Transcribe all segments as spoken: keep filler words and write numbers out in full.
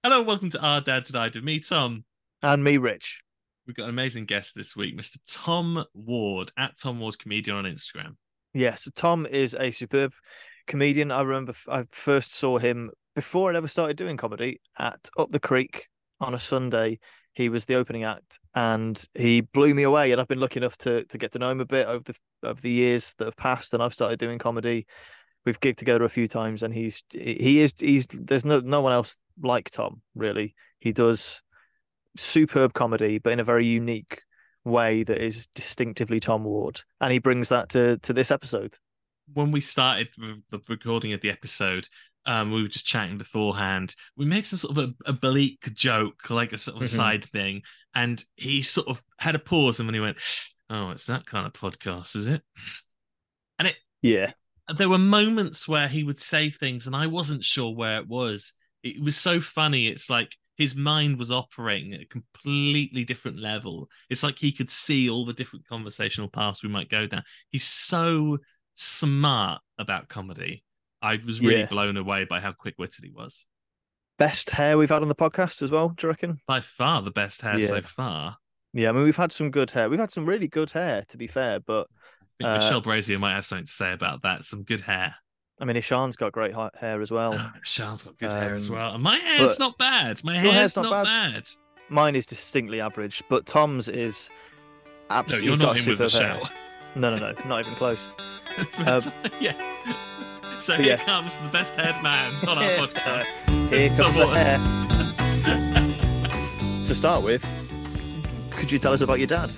Hello, and welcome to Our Dads Died with me, Tom. And me, Rich. We've got an amazing guest this week, Mister Tom Ward, at Tom Ward Comedian on Instagram. Yes, Tom is a superb comedian. I remember I first saw him before I ever started doing comedy at Up the Creek on a Sunday. He was the opening act, and he blew me away. And I've been lucky enough to to get to know him a bit over the over the years that have passed. And I've started doing comedy. We've gigged together a few times, and he's he is he's there's no no one else like Tom really. He does superb comedy, but in a very unique way that is distinctively Tom Ward, and he brings that to to this episode. When we started the recording of the episode, um, we were just chatting beforehand. We made some sort of a, a bleak joke, like a sort of a Hmm. side thing, and he sort of had a pause, and then he went, "Oh, it's that kind of podcast, is it?" And it Yeah, there were moments where he would say things and I wasn't sure where it was. It was so funny. It's like his mind was operating at a completely different level. It's like he could see all the different conversational paths we might go down. He's so smart about comedy. I was really yeah. blown away by how quick-witted he was. Best hair we've had on the podcast as well. Do you reckon? By far the best hair Yeah, so far. yeah. I mean, we've had some good hair. We've had some really good hair, to be fair. But I think uh, Michelle Brazier might have something to say about that. Some good hair. I mean, Ishan's got great ha- hair as well. Sean's got good hair as Um, well. And my hair's but not bad. My your hair's hair's not not bad. bad. Mine is distinctly average, but Tom's is No, absolutely. you're He's not got a in with the superb hair. shout. No, no, no, not even close. But, Um, yeah. So but here yeah, comes the best haired man on our podcast. here Tom comes the Ward. hair. To start with, could you tell us about your dad?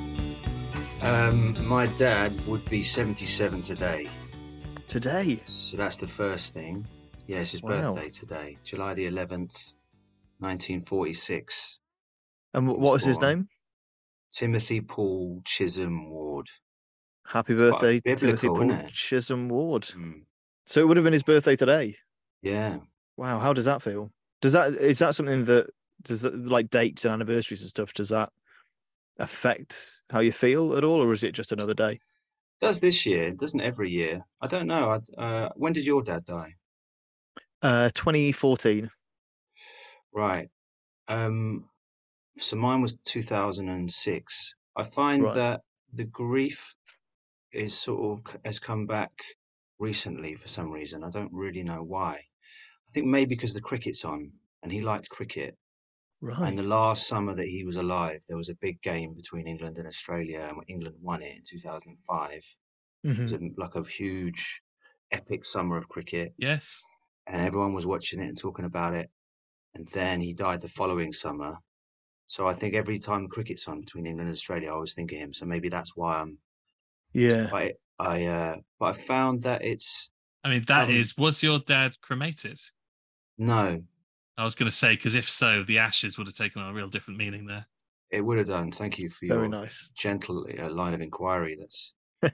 Um, my dad would be seventy-seven today, Today. so that's the first thing. Yeah, it's his Wow. birthday today, July the eleventh, nineteen forty-six. And He wh- was what was his born. name? Timothy Paul Chisholm Ward. Happy Quite birthday, Timothy biblical, isn't Paul it? Chisholm Ward. Mm, So it would have been his birthday today. yeah. Wow, how does that feel? Does that is that something that does that like dates and anniversaries and stuff? Does that affect how you feel at all, or is it just another day? Does this year, doesn't every year. I don't know. I, uh, when did your dad die? Uh, twenty fourteen. Right. Um, so mine was two thousand six. I find Right. that the grief is sort of has come back recently for some reason. I don't really know why. I think maybe because the cricket's on and he liked cricket. And Right. the last summer that he was alive, there was a big game between England and Australia, and England won it in two thousand five. It was Hmm. a, like a huge, epic summer of cricket, Yes. and everyone was watching it and talking about it. And then he died the following summer. So I think every time cricket's on between England and Australia, I always think of him. So maybe that's why I'm. Yeah. But I, uh, but I found that it's I mean, that come is, was your dad cremated? no. I was going to say, because if so, the ashes would have taken on a real different meaning there. It would have done. Thank you for Very your nice. gentle uh, line of inquiry. That's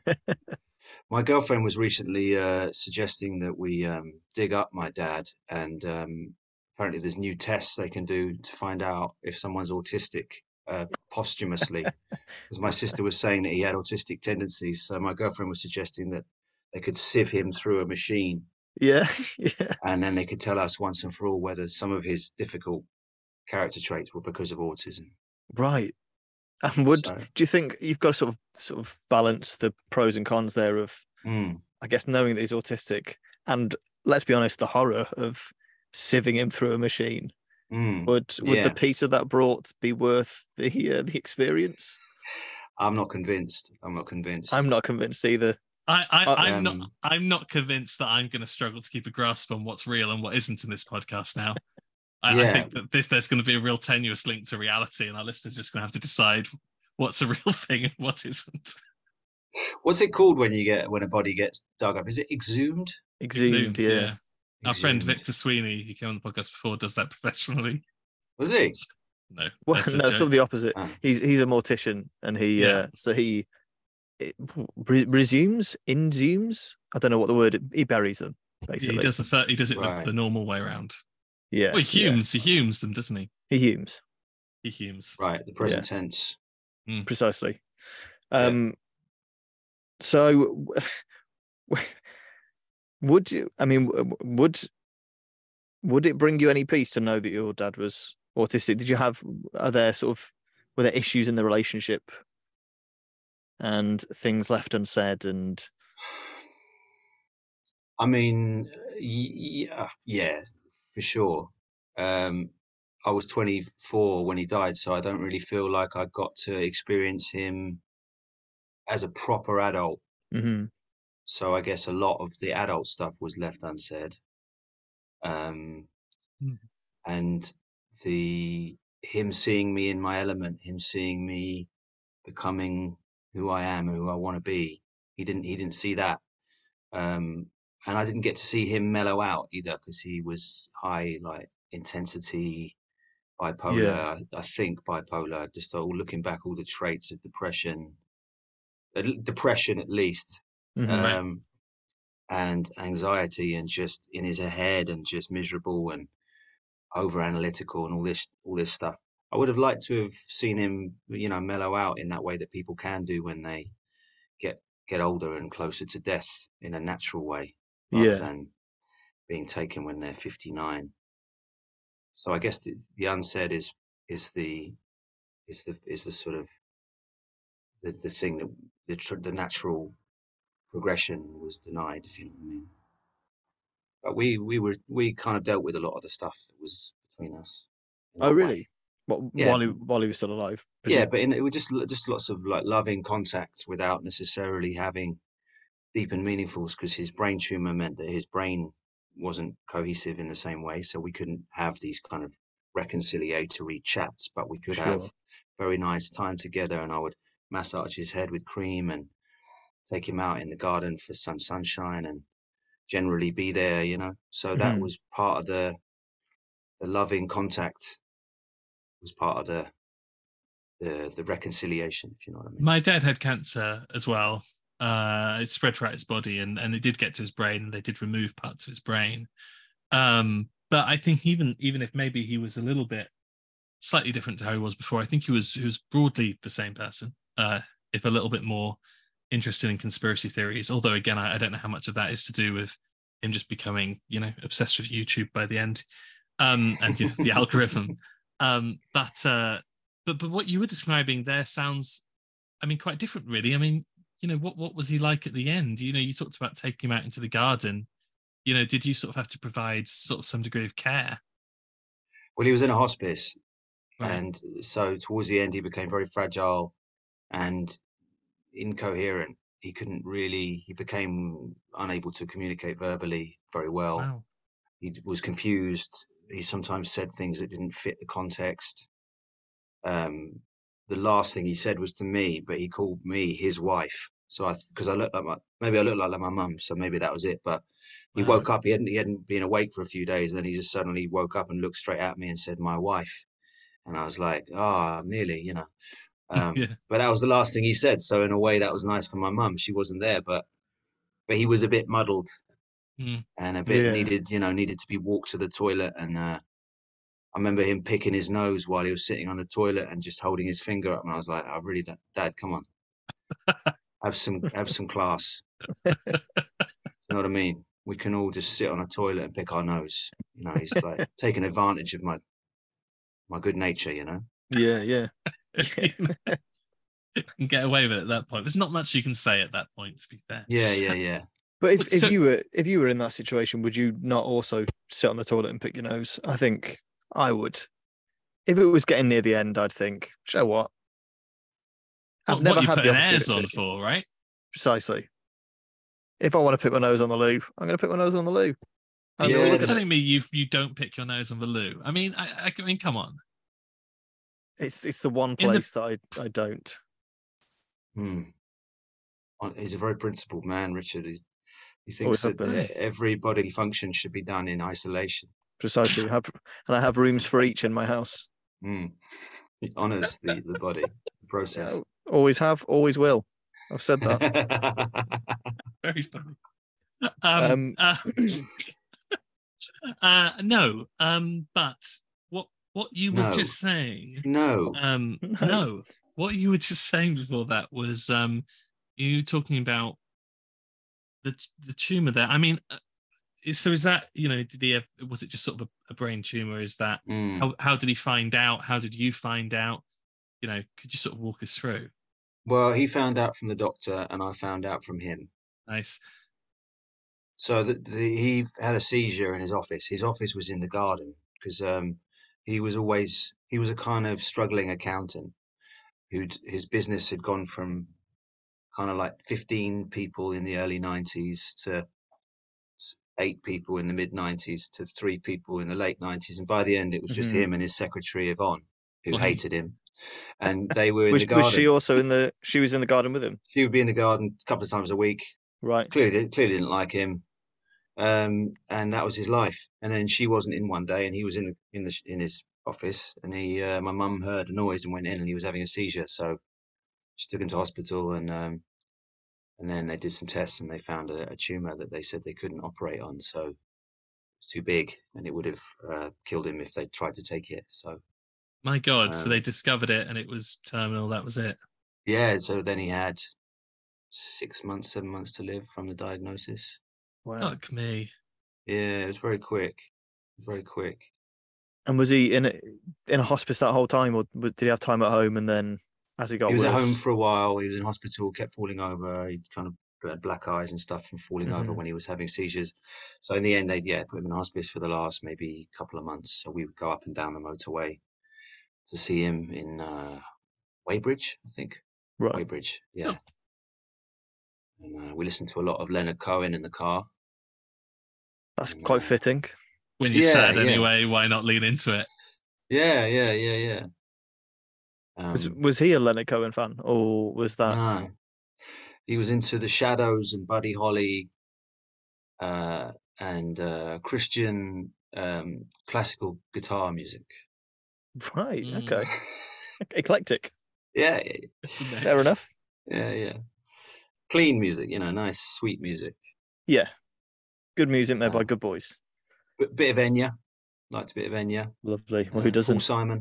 my girlfriend was recently uh, suggesting that we um, dig up my dad, and um, apparently there's new tests they can do to find out if someone's autistic uh, posthumously. Because my sister was saying that he had autistic tendencies, so my girlfriend was suggesting that they could sieve him through a machine, Yeah. Yeah. and then they could tell us once and for all whether some of his difficult character traits were because of autism. Right. And would So. do you think you've got to sort of sort of balance the pros and cons there of, Mm. I guess, knowing that he's autistic and, let's be honest, the horror of sieving him through a machine? Mm, Would would the yeah, pizza that brought be worth the uh, the experience? I'm not convinced. I'm not I'm convinced. not convinced either. I, I, Uh, I'm not. Um, I'm not convinced that I'm going to struggle to keep a grasp on what's real and what isn't in this podcast now. I, I yeah. think that this there's going to be a real tenuous link to reality, and our listeners are just going to have to decide what's a real thing and what isn't. What's it called when you get when a body gets dug up? Is it exhumed? exhumed, Exhumed, yeah. yeah. Our friend Exhumed. Victor Sweeney, who came on the podcast before, does that professionally. Was he? No, Well, that's a no, sort joke. of the opposite. Oh, He's he's a mortician, and he Yeah, uh, so he it, re- resumes, insumes. I don't know what the word. He buries them he basically. does the fir- he does it the, right. the normal way around. Yeah, Well, he yeah. humes, he humes them, doesn't he? He humes. He humes. Right. The Yeah, present tense. Mm. precisely. Yeah. Um. So, would you? I mean, would Would it bring you any peace to know that your dad was autistic? Did you have, are there sort of, were there issues in the relationship and things left unsaid? And I mean, yeah, yeah, for sure. Um, I was twenty-four when he died, so I don't really feel like I got to experience him as a proper adult. Mhm. So I guess a lot of the adult stuff was left unsaid. Um, Mm. and the him seeing me in my element, him seeing me becoming who I am, who I want to be. He didn't he didn't see that. Um, and I didn't get to see him mellow out either because he was high like intensity bipolar. Yeah. I, I think bipolar. Just all looking back, all the traits of depression, uh, depression at least, Mhm. Right. um, and anxiety, and just in his head, and just miserable and over analytical, and all this all this stuff. I would have liked to have seen him, you know, mellow out in that way that people can do when they get get older and closer to death in a natural way, rather Yeah. than being taken when they're fifty-nine. So I guess the, the unsaid is is the is the is the sort of the, the thing that the tr- the natural progression was denied, if you know what I mean. But we we were we kind of dealt with a lot of the stuff that was between us in Oh, that way. really? What, Yeah, while he while he was still alive? yeah, Presume. but in, it was just just lots of like loving contact without necessarily having deep and meaningful, because his brain tumor meant that his brain wasn't cohesive in the same way, so we couldn't have these kind of reconciliatory chats, but we could have Sure. very nice time together, and I would massage his head with cream and take him out in the garden for some sunshine and generally be there, you know. So that Mhm. was part of the the loving contact, was part of the the the reconciliation, if you know what I mean. My dad had cancer as well. Uh, it spread throughout his body, and and it did get to his brain, and they did remove parts of his brain. Um, but I think even even if maybe he was a little bit slightly different to how he was before, I think he was he was broadly the same person. Uh, if a little bit more interested in conspiracy theories. Although again, I, I don't know how much of that is to do with him just becoming, you know, obsessed with YouTube by the end, um, and you know, the algorithm. Um, but uh, but but what you were describing there sounds, I mean, quite different, really. I mean, you know, what what was he like at the end? You know, you talked about taking him out into the garden. You know, did you sort of have to provide sort of some degree of care? Well, he was in a hospice, Right. and so towards the end, he became very fragile and incoherent. He couldn't really, he became unable to communicate verbally very well. Wow. He was confused. He sometimes said things that didn't fit the context. Um, the last thing he said was to me, but he called me his wife. So I, because I looked like my, maybe I looked like, like my mum, so maybe that was it. But he Wow. woke up, he hadn't, he hadn't been awake for a few days, and then he just suddenly woke up and looked straight at me and said, "My wife." And I was like, "Ah, oh, nearly, you know." Um, Yeah. but that was the last thing he said. So in a way, that was nice for my mum. She wasn't there, but but he was a bit muddled Mm. and a bit Yeah. needed, you know, needed to be walked to the toilet. And uh, I remember him picking his nose while he was sitting on the toilet and just holding his finger up. And I was like, "I really, don't, Dad, come on, have some have some class." You know what I mean? We can all just sit on a toilet and pick our nose. You know, he's like taking advantage of my my good nature. You know. Yeah. Yeah. Yeah. You can get away with it at that point. There's not much you can say at that point, to be fair. Yeah, yeah, yeah. But if, Wait, if so- you were if you were in that situation, would you not also sit on the toilet and pick your nose? I think I would. If it was getting near the end, I'd think, show what? I've What, never what you had the putting airs on opportunity. for, right? Precisely. If I want to pick my nose on the loo, I'm going to pick my nose on the loo. I'm You're, Yeah, you're going to. that's- telling me you you don't pick your nose on the loo. I mean, I, I mean, come on. It's it's the one In the- place that I I don't. Hmm. On- He's a very principled man, Richard. He's, he Always thinks have that been. Right. every bodily function should be done in isolation. Precisely. Have and I have rooms for each in my house. Hmm. He honors the, the body, the process. Yeah, always have, always will. I've said that. Very funny. Um, Um, uh, uh, no, um, but what what you were No. just saying, No. um, No. no, what you were just saying before that was um, you talking about the the tumor there. I mean, uh, So is that, you know, did he have, was it just sort of a, a brain tumor? Is that, Mm. how, how did he find out? How did you find out? You know, could you sort of walk us through? Well, he found out from the doctor, and I found out from him. Nice. So the, the, he had a seizure in his office. His office was in the garden because um, he was always he was a kind of struggling accountant who his business had gone from kind of like fifteen people in the early nineties to eight people in the mid nineties to three people in the late nineties, and by the end it was just Mhm. him and his secretary Yvonne, who Well, he- hated him, and they were in Was, the garden. was she also in the? She was in the garden with him, She would be in the garden a couple of times a week. right? Clearly, clearly didn't like him, um, and that was his life. And then she wasn't in one day, and he was in the in the in his office, and he, uh, my mum heard a noise and went in, and he was having a seizure. So she took him to hospital, and um, and then they did some tests, and they found a, a tumor that they said they couldn't operate on. So too big, and it would have uh, killed him if they tried to take it. So My God. So um, they discovered it and it was terminal. That was it. yeah, so then he had six months, seven months to live from the diagnosis. Wow. Fuck me. Yeah, it was very quick, very quick. And was he in a, in a hospice that whole time, or did he have time at home? And then as he got He was worse, at home for a while. He was in hospital, kept falling over. He kind of had black eyes and stuff from falling over Mhm. when he was having seizures. So in the end, they'd yeah put him in hospice for the last maybe couple of months. So we would go up and down the motorway to see him in uh, Weybridge, I think. right? Weybridge, yeah. Oh. And uh, we listened to a lot of Leonard Cohen in the car. That's And, quite uh, fitting. When you're Yeah, sad yeah. anyway, why not lean into it? Yeah, yeah, yeah, yeah. Um, Was was he a Leonard Cohen fan, or was that no, he was into the Shadows and Buddy Holly, uh, and uh, Christian um, classical guitar music. right? Mm. Okay, eclectic. Yeah, yeah, It's a Fair mix. enough. yeah, yeah. Clean music, you know, nice, sweet music. Yeah, good music made by Uh, good boys. bit, bit of Enya, liked a bit of Enya. Lovely. Well, Uh, who Paul doesn't? Simon.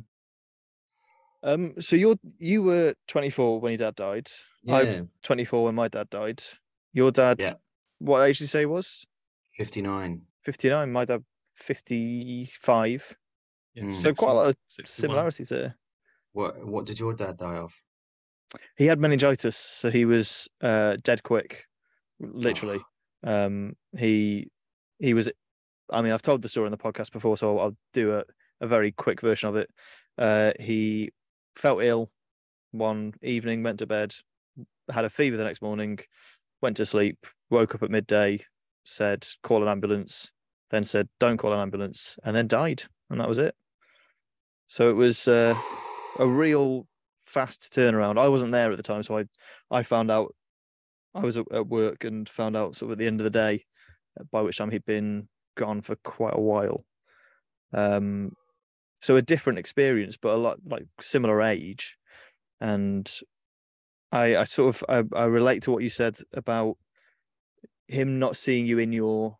Um, so you're you were twenty-four when your dad died. I Yeah, twenty-four when my dad died. Your dad, yeah. what age did you say he was? fifty-nine. fifty-nine. My dad, fifty-five. Yeah, Mm. So quite a lot of sixty-one. similarities there. What What did your dad die of? He had meningitis, so he was uh, dead quick, literally. Um, he he was. I mean, I've told the story on the podcast before, so I'll do a, a very quick version of it. Uh, he felt ill one evening, went to bed, had a fever the next morning, went to sleep, woke up at midday, said, call an ambulance, then said, don't call an ambulance, and then died. And that was it. So it was uh, a real fast turnaround. I wasn't there at the time, so I, I found out, I was at, at work and found out sort of at the end of the day, by which time he'd been gone for quite a while. Um, so a different experience, but a lot like similar age. And I, I sort of I, I relate to what you said about him not seeing you in your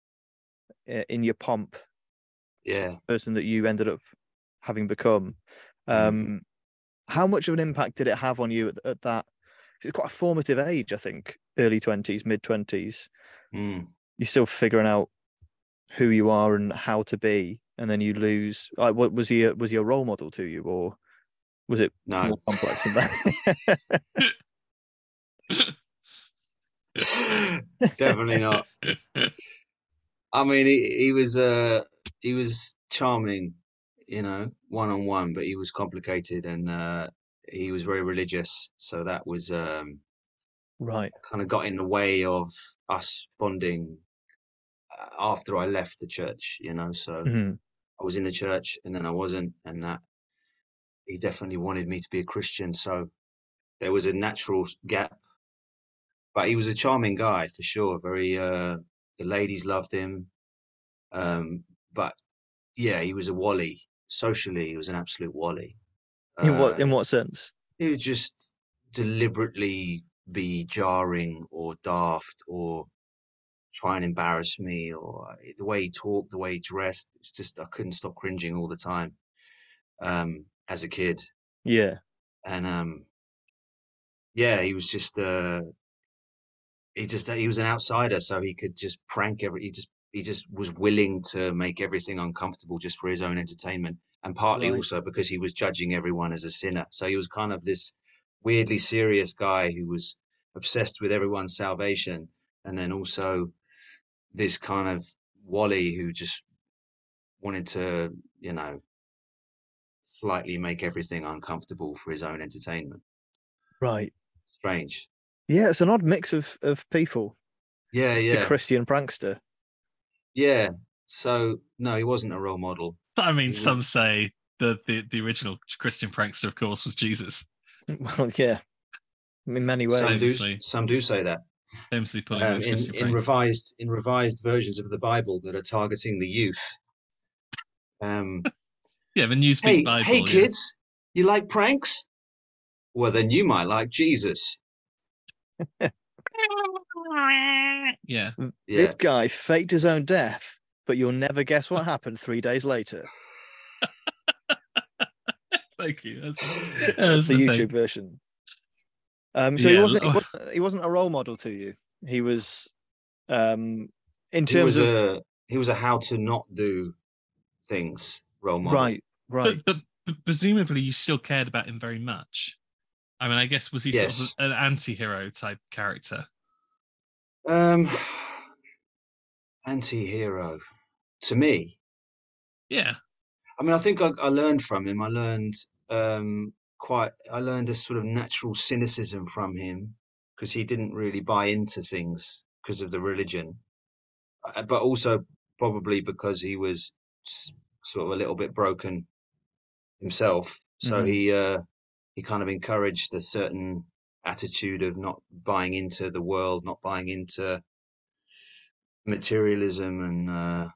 in your pomp, Yeah. person that you ended up having become. Um, Mm. How much of an impact did it have on you at, at that? It's quite a formative age, I think, early twenties, mid twenties. Mm. You're still figuring out who you are and how to be, and then you lose. Like, what was he? A, was he a role model to you, or was it No. more complex than that? Definitely not. I mean, he, he was uh he was charming, you know, one on one, but he was complicated, and uh, he was very religious. So that was um, Right. kind of got in the way of us bonding uh, after I left the church, you know. So Mhm. I was in the church, and then I wasn't, and that he definitely wanted me to be a Christian. So there was a natural gap. But he was a charming guy for sure. Very, uh, the ladies loved him. Um, but yeah, he was a wally. Socially, he was an absolute wally. In what Uh, in what sense? he would just deliberately be jarring or daft or try and embarrass me, or the way he talked, the way he dressed. It's just I couldn't stop cringing all the time um, as a kid. Yeah. And um, yeah, he was just uh, he just he was an outsider, so he could just prank every. He just he just was willing to make everything uncomfortable just for his own entertainment, and partly Right. also because he was judging everyone as a sinner. So he was kind of this weirdly serious guy who was obsessed with everyone's salvation, and then also this kind of Wally who just wanted to, you know, slightly make everything uncomfortable for his own entertainment. Right. Strange. Yeah, it's an odd mix of of people. Yeah, The yeah, Christian prankster. yeah. So no, he wasn't a role model. I mean, He some was- say the, the the original Christian prankster, of course, was Jesus, Well, yeah, in many Some ways. do, Famously. some do say that. famously pulling Um, those in Christian in pranks. revised in revised versions of the Bible that are targeting the youth. Um, Yeah, the Newspeak hey, Bible. hey, yeah. kids, you like pranks? Well, then you might like Jesus. Yeah. Yeah. This guy faked his own death, but you'll never guess what happened three days later. Thank you. That's, That's that's the the YouTube thing. version. Um, so he Yeah, wasn't, he oh. wasn't he wasn't a role model to you. He was, um, in He terms was of a he was a how to not do things role model. right, right. But, but but presumably you still cared about him very much. I mean, I guess was he Yes. sort of an anti-hero type character? Um, anti-hero to me. Yeah. I mean, I think I, I learned from him. I learned um, quite. I learned a sort of natural cynicism from him because he didn't really buy into things because of the religion, uh, but also probably because he was s- sort of a little bit broken himself. So Mhm. he uh, he kind of encouraged a certain attitude of not buying into the world, not buying into materialism, and uh,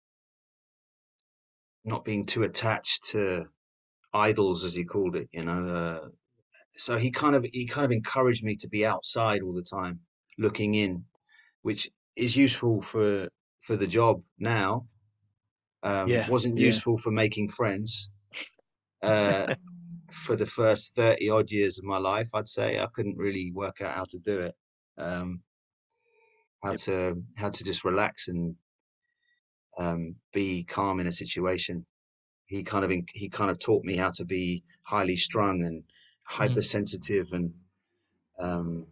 not being too attached to idols, as he called it. You know, uh, so he kind of he kind of encouraged me to be outside all the time, looking in, which is useful for for the job now. Um, Yeah, wasn't yeah. useful for making friends. Uh, for the first thirty odd years of my life, I'd say I couldn't really work out how to do it. Um, how Yep. to how to just relax and um, be calm in a situation. He kind of he kind of taught me how to be highly strung and hypersensitive and um,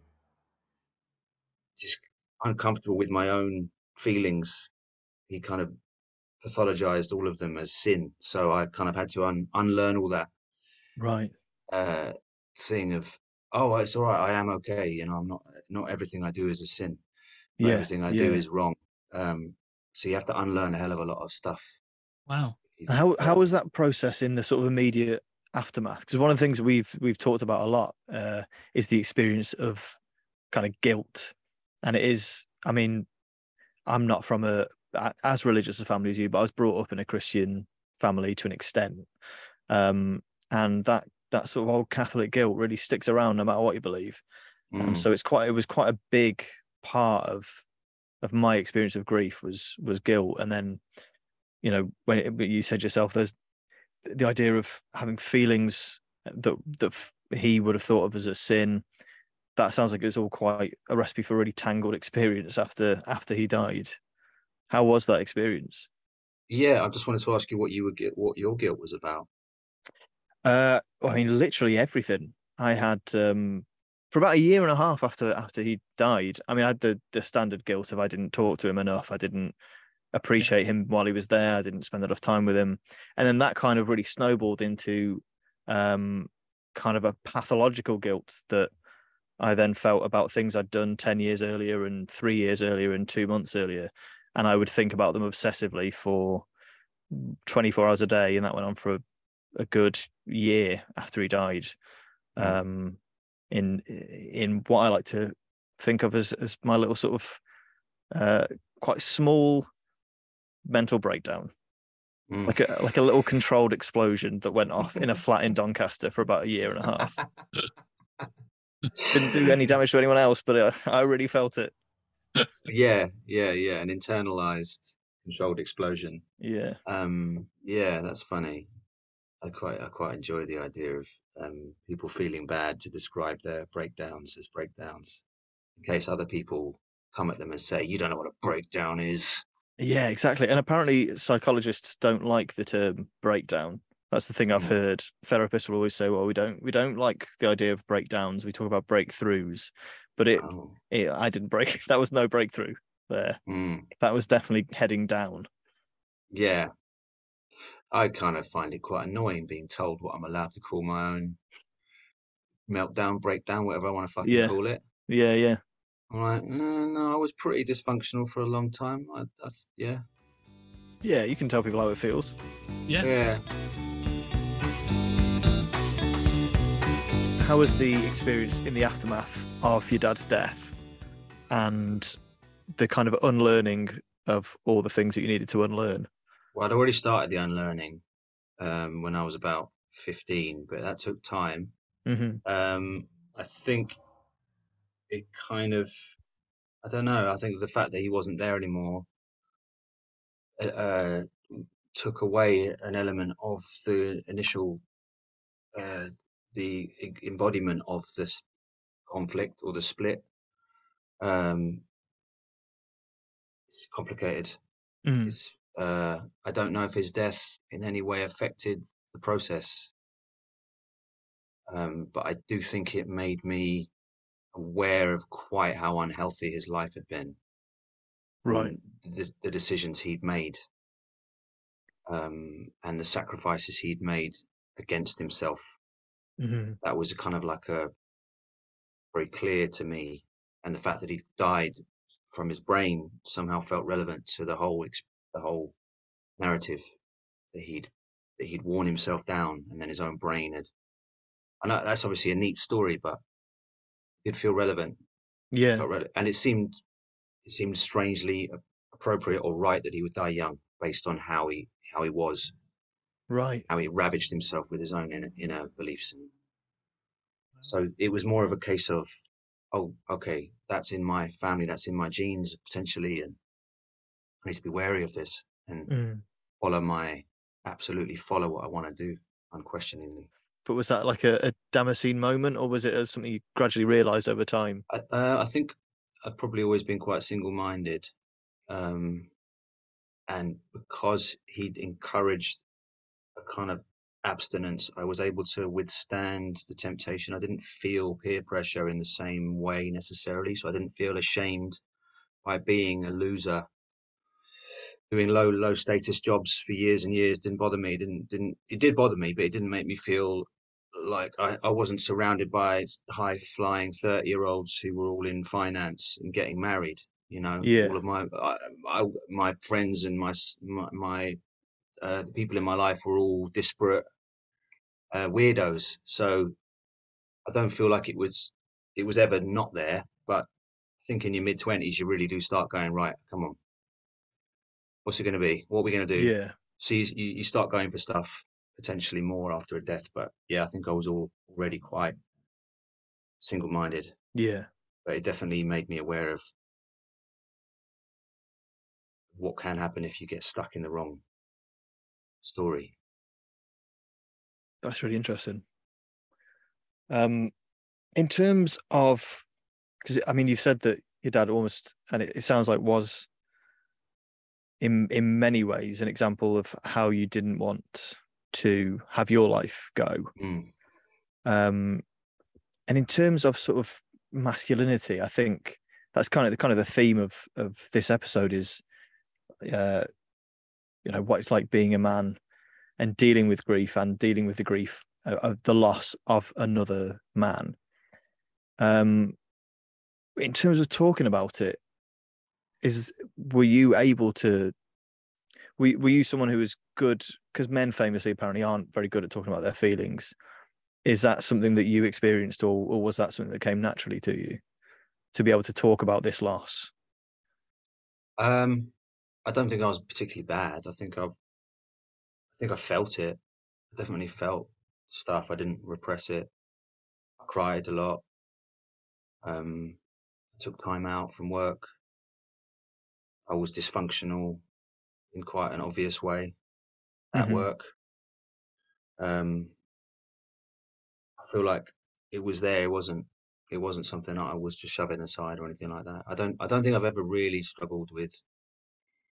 just uncomfortable with my own feelings. He kind of pathologized all of them as sin, so I kind of had to un- unlearn all that Right. uh, thing of, oh, it's all right, I am okay. You know, I'm not. Not everything I do is a sin. Not Yeah. everything I yeah. do is wrong. Um, so you have to unlearn a hell of a lot of stuff. Wow. How how Uh, was that process in the sort of immediate aftermath? Because one of the things we've we've talked about a lot uh, is the experience of kind of guilt, and it is. I mean, I'm not from a a- as religious a family as you, but I was brought up in a Christian family to an extent, um, and that that sort of old Catholic guilt really sticks around no matter what you believe. Um, mm, so it's quite it was quite a big part of of my experience of grief was was guilt, and then you know when it, you said yourself, there's the idea of having feelings that that he would have thought of as a sin. That sounds like it was all quite a recipe for a really tangled experience after after he died. How was that experience? yeah, I just wanted to ask you what you would get, what your guilt was about. Uh, I mean, literally everything. I had um, for about a year and a half after after he died. I mean, I had the the standard guilt of I didn't talk to him enough. I didn't appreciate him while he was there. I didn't spend enough time with him, and then that kind of really snowballed into um, kind of a pathological guilt that I then felt about things I'd done ten years earlier and three years earlier and two months earlier, and I would think about them obsessively for twenty-four hours a day, and that went on for a, a good year after he died. Mm. Um, in in what I like to think of as as my little sort of uh, quite small mental breakdown, Mm. like a like a little controlled explosion that went off in a flat in Doncaster for about a year and a half. Didn't do any damage to anyone else, but uh, I really felt it. Yeah, yeah, yeah. An internalized controlled explosion. Yeah, Um, yeah, that's funny. I quite I quite enjoy the idea of um, people feeling bad to describe their breakdowns as breakdowns, in case other people come at them and say, "You don't know what a breakdown is." Yeah, exactly. And apparently psychologists don't like the term breakdown. That's the thing I've Mm. heard. Therapists will always say, well, we don't we don't like the idea of breakdowns. We talk about breakthroughs. But it, Oh. it I didn't break. That was no breakthrough there. Mm. That was definitely heading down. Yeah. I kind of find it quite annoying being told what I'm allowed to call my own meltdown, breakdown, whatever I want to fucking Yeah. call it. Yeah, yeah. I'm like, "Uh, no, I was pretty dysfunctional for a long time. I, I, yeah. Yeah, you can tell people how it feels. Yeah. Yeah. How was the experience in the aftermath of your dad's death and the kind of unlearning of all the things that you needed to unlearn? Well, I'd already started the unlearning um, when I was about fifteen, but that took time. Mm-hmm. Um, I think it kind of, I don't know, I think the fact that he wasn't there anymore uh, uh, took away an element of the initial, uh, the e- embodiment of this conflict or the split. Um, it's complicated. Mm. It's, uh, I don't know if his death in any way affected the process, um, but I do think it made me aware of quite how unhealthy his life had been Right. from the, the decisions he'd made, um, and the sacrifices he'd made against himself. Mm-hmm. That was a kind of like a very clear to me, and the fact that he died from his brain somehow felt relevant to the whole ex- the whole narrative that he'd that he'd worn himself down, and then his own brain had. I know that's obviously a neat story, but it did feel relevant. Yeah. Felt rele- and it seemed it seemed strangely appropriate or right that he would die young, based on how he how he was, Right. how he ravaged himself with his own inner, inner beliefs. And so it was more of a case of, oh, okay, that's in my family, that's in my genes potentially, and I need to be wary of this and Mm. follow my absolutely follow what I want to do unquestioningly. But was that like a, a Damascene moment, or was it uh, something you gradually realised over time? I, uh, I think I've probably always been quite single-minded, um, and because he'd encouraged a kind of abstinence, I was able to withstand the temptation. I didn't feel peer pressure in the same way necessarily, so I didn't feel ashamed by being a loser. Doing low low status jobs for years and years didn't bother me. It didn't didn't it did bother me, but it didn't make me feel like I, I wasn't surrounded by high flying thirty year olds who were all in finance and getting married. You know, all Yeah. of my I, I, my friends and my my, my uh, the people in my life were all disparate uh, weirdos. So I don't feel like it was it was ever not there. But I think in your mid twenties, you really do start going, right. Come on, what's it going to be? What are we going to do? Yeah. So you, you you start going for stuff potentially more after a death. But yeah, I think I was all already quite single minded. Yeah. But it definitely made me aware of what can happen if you get stuck in the wrong story. That's really interesting. Um, in terms of, because I mean, you've said that your dad almost, and it, it sounds like was in in many ways an example of how you didn't want to have your life go. Mm. Um, and in terms of sort of masculinity, I think that's kind of the kind of the theme of of this episode is, uh, you know, what it's like being a man and dealing with grief and dealing with the grief of, of the loss of another man. Um, in terms of talking about it, is were you able to? Were, were you someone who was good? Because men famously apparently aren't very good at talking about their feelings. Is that something that you experienced, or, or was that something that came naturally to you to be able to talk about this loss? Um, I don't think I was particularly bad. I think I, I think I felt it. I definitely felt stuff. I didn't repress it. I cried a lot. Um, I took time out from work. I was dysfunctional in quite an obvious way at Mm-hmm. work. Um, I feel like it was there. It wasn't. It wasn't something that I was just shoving aside or anything like that. I don't. I don't think I've ever really struggled with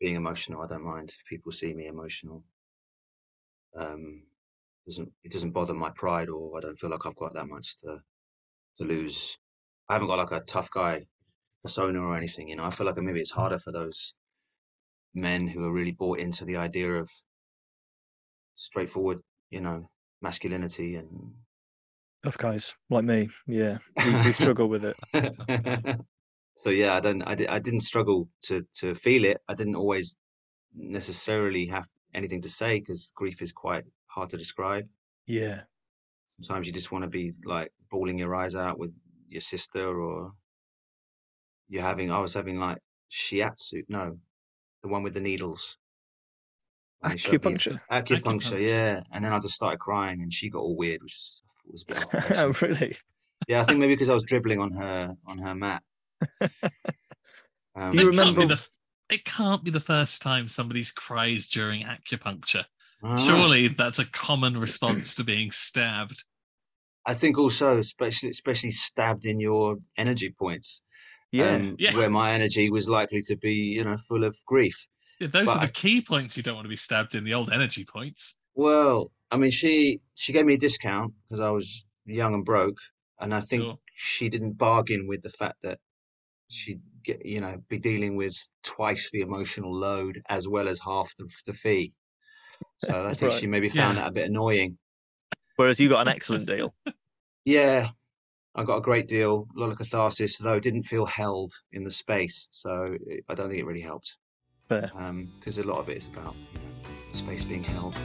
being emotional. I don't mind if people see me emotional. Um, doesn't it doesn't bother my pride, or I don't feel like I've got that much to to lose. I haven't got like a tough guy persona or anything, you know. I feel like maybe it's harder for those men who are really bought into the idea of straightforward, you know, masculinity and Tough guys like me. Yeah, we, we struggle with it. so yeah, I don't, I, di- I didn't struggle to to feel it. I didn't always necessarily have anything to say because grief is quite hard to describe. Yeah. Sometimes you just want to be like bawling your eyes out with your sister, or you're having. I was having like shiatsu, no, the one with the needles. When they showed me Acupuncture. acupuncture, Acupuncture. yeah, and then I just started crying, and she got all weird, which was, was a bit unprofessional. Really? Yeah, I think maybe because I was dribbling on her on her mat. Um, Do you It can't be remember- the it can't be the first time somebody's cried during acupuncture. all right. Surely that's a common response to being stabbed. I think also, especially especially stabbed in your energy points. Yeah. um, Yeah. where my energy was likely to be, you know, full of grief. Yeah, those But are the I- key points you don't want to be stabbed in, the old energy points. Well, I mean, she she gave me a discount because I was young and broke, and I think Sure. she didn't bargain with the fact that she'd get, you know, be dealing with twice the emotional load as well as half the, the fee. So I think Right. she maybe found Yeah. that a bit annoying. Whereas you got an excellent deal. Yeah, I got a great deal, a lot of catharsis, though didn't feel held in the space. So it, I don't think it really helped. Fair. Because a lot of it is about, you know, space being held.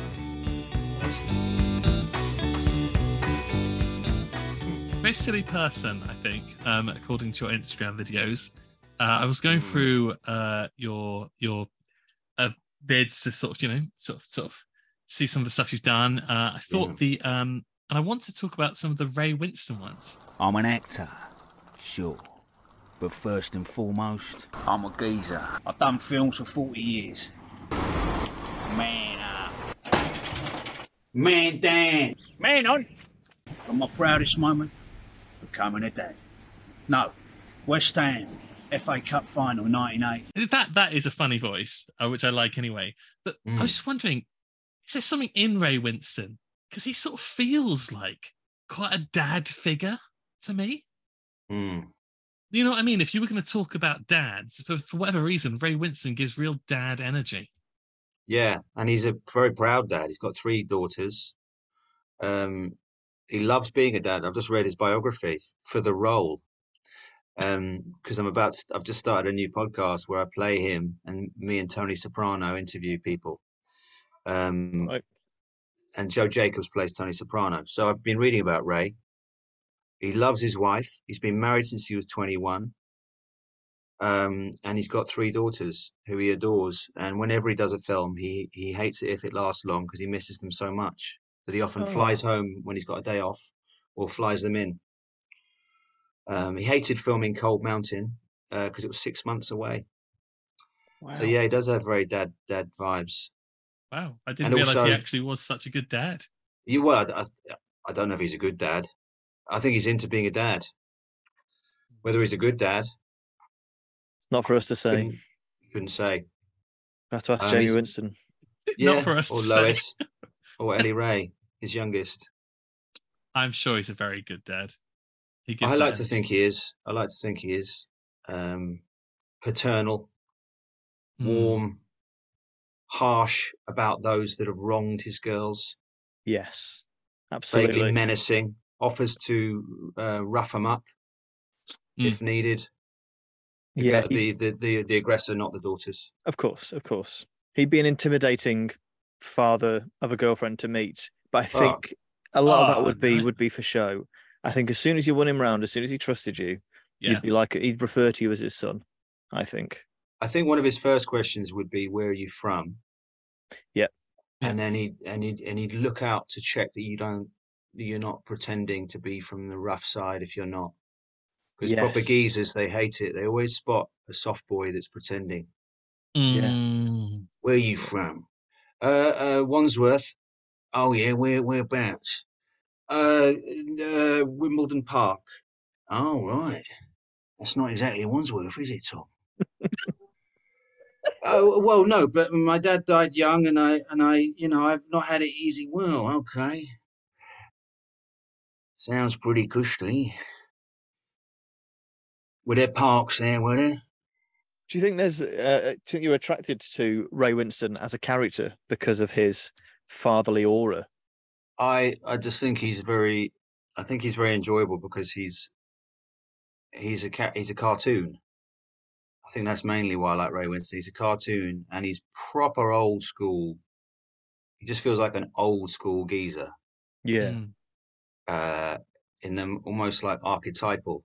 Very silly person, I think, um, according to your Instagram videos. Uh, I was going Mm. through uh, your your uh, vids to sort of, you know, sort of sort of see some of the stuff you've done. Uh, I thought Yeah. the um, and I want to talk about some of the Ray Winston ones. I'm an actor, sure. But first and foremost, I'm a geezer. I've done films for forty years. Man up. Man down. Man on. But my proudest moment, becoming a dad. No, West Ham, F A Cup final nineteen eighty. That that is a funny voice, uh, which I like anyway. But I Mm. was just wondering, is there something in Ray Winston? Because he sort of feels like quite a dad figure to me. Mm. You know what I mean? If you were going to talk about dads, for, for whatever reason, Ray Winston gives real dad energy. Yeah, and he's a very proud dad. He's got three daughters. Um, he loves being a dad. I've just read his biography for the role. Um, because I'm about to, I've just started a new podcast where I play him, and me and Tony Soprano interview people. Um, Right. and Joe Jacobs plays Tony Soprano. So I've been reading about Ray. He loves his wife. He's been married since he was twenty-one. Um, and he's got three daughters who he adores. And whenever he does a film, he he hates it if it lasts long because he misses them so much that he often Oh. flies home when he's got a day off or flies them in. Um, he hated filming Cold Mountain because it was six months away. Wow. So yeah, he does have very dad dad vibes. Wow, I didn't And realize also- he actually was such a good dad. You well, I, I, I don't know if he's a good dad. I think he's into being a dad. Whether he's a good dad, It's not for us to say. couldn't, couldn't say. I have to ask Um, Jamie he's- Winston. Yeah, Not for us or to say. Lois, or Ellie Ray, his youngest. I'm sure he's a very good dad. He gives I that like to energy. think he is. I like to think he is um, paternal, Mm. warm, harsh about those that have wronged his girls, Yes. vaguely Absolutely. menacing, offers to uh, rough them up Mm. if needed. The, Yeah. the, he's- the, the, the aggressor, not the daughters. Of course, of course. He'd be an intimidating father of a girlfriend to meet, but I Oh. think a lot of that Oh, would be no. would be for show. I think as soon as you won him round, as soon as he trusted you, Yeah. you'd be like he'd refer to you as his son. I think. I think one of his first questions would be, "Where are you from?" Yep. Yeah. And then he and he and he'd look out to check that you don't that you're not pretending to be from the rough side if you're not. Because proper Yes. geezers, they hate it. They always spot a soft boy that's pretending. Yeah. Mm. Where are you from? Uh, uh Wandsworth. Oh yeah, where whereabouts? Uh, uh, Wimbledon Park. Oh right. That's not exactly Wandsworth, is it, Tom? Oh well, no, but my dad died young, and I and I, you know, I've not had it easy. Well, okay, sounds pretty cushy. Were there parks there? Were there? Do you think there's? Uh, do you think you're attracted to Ray Winston as a character because of his fatherly aura? I I just think he's very. I think he's very enjoyable because he's he's a ca- he's a cartoon. I think that's mainly why I like Ray Winston. He's a cartoon and he's proper old school. He just feels like an old school geezer. Yeah. Mm. Uh, in them almost like archetypal.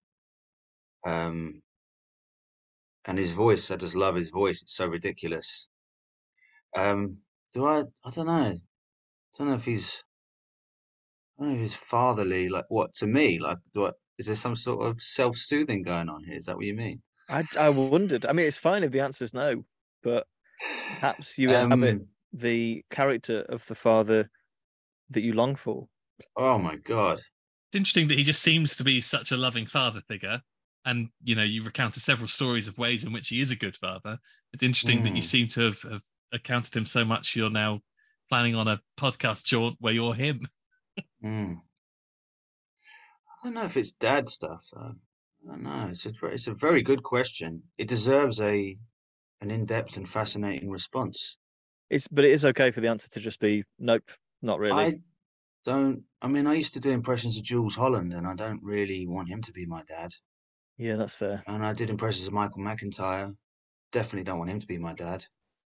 Um, and his voice, I just love his voice. It's so ridiculous. Um, do I? I don't know. I don't know if he's. I don't know if he's fatherly. Like what to me? Like, do I, is there some sort of self-soothing going on here? Is that what you mean? I I wondered. I mean, it's fine if the answer's no, but perhaps you inhabit Um, the character of the father that you long for. oh my God. It's interesting that he just seems to be such a loving father figure. And, you know, you recounted several stories of ways in which he is a good father. It's interesting mm. that you seem to have, have accounted him so much you're now planning on a podcast jaunt where you're him. mm. I don't know if it's dad stuff, though. I don't know. It's a, it's a very good question. It deserves a an in-depth and fascinating response. It's But it is okay for the answer to just be, nope, not really. I don't... I mean, I used to do impressions of Jules Holland, and I don't really want him to be my dad. Yeah, that's fair. And I did impressions of Michael McIntyre. Definitely don't want him to be my dad.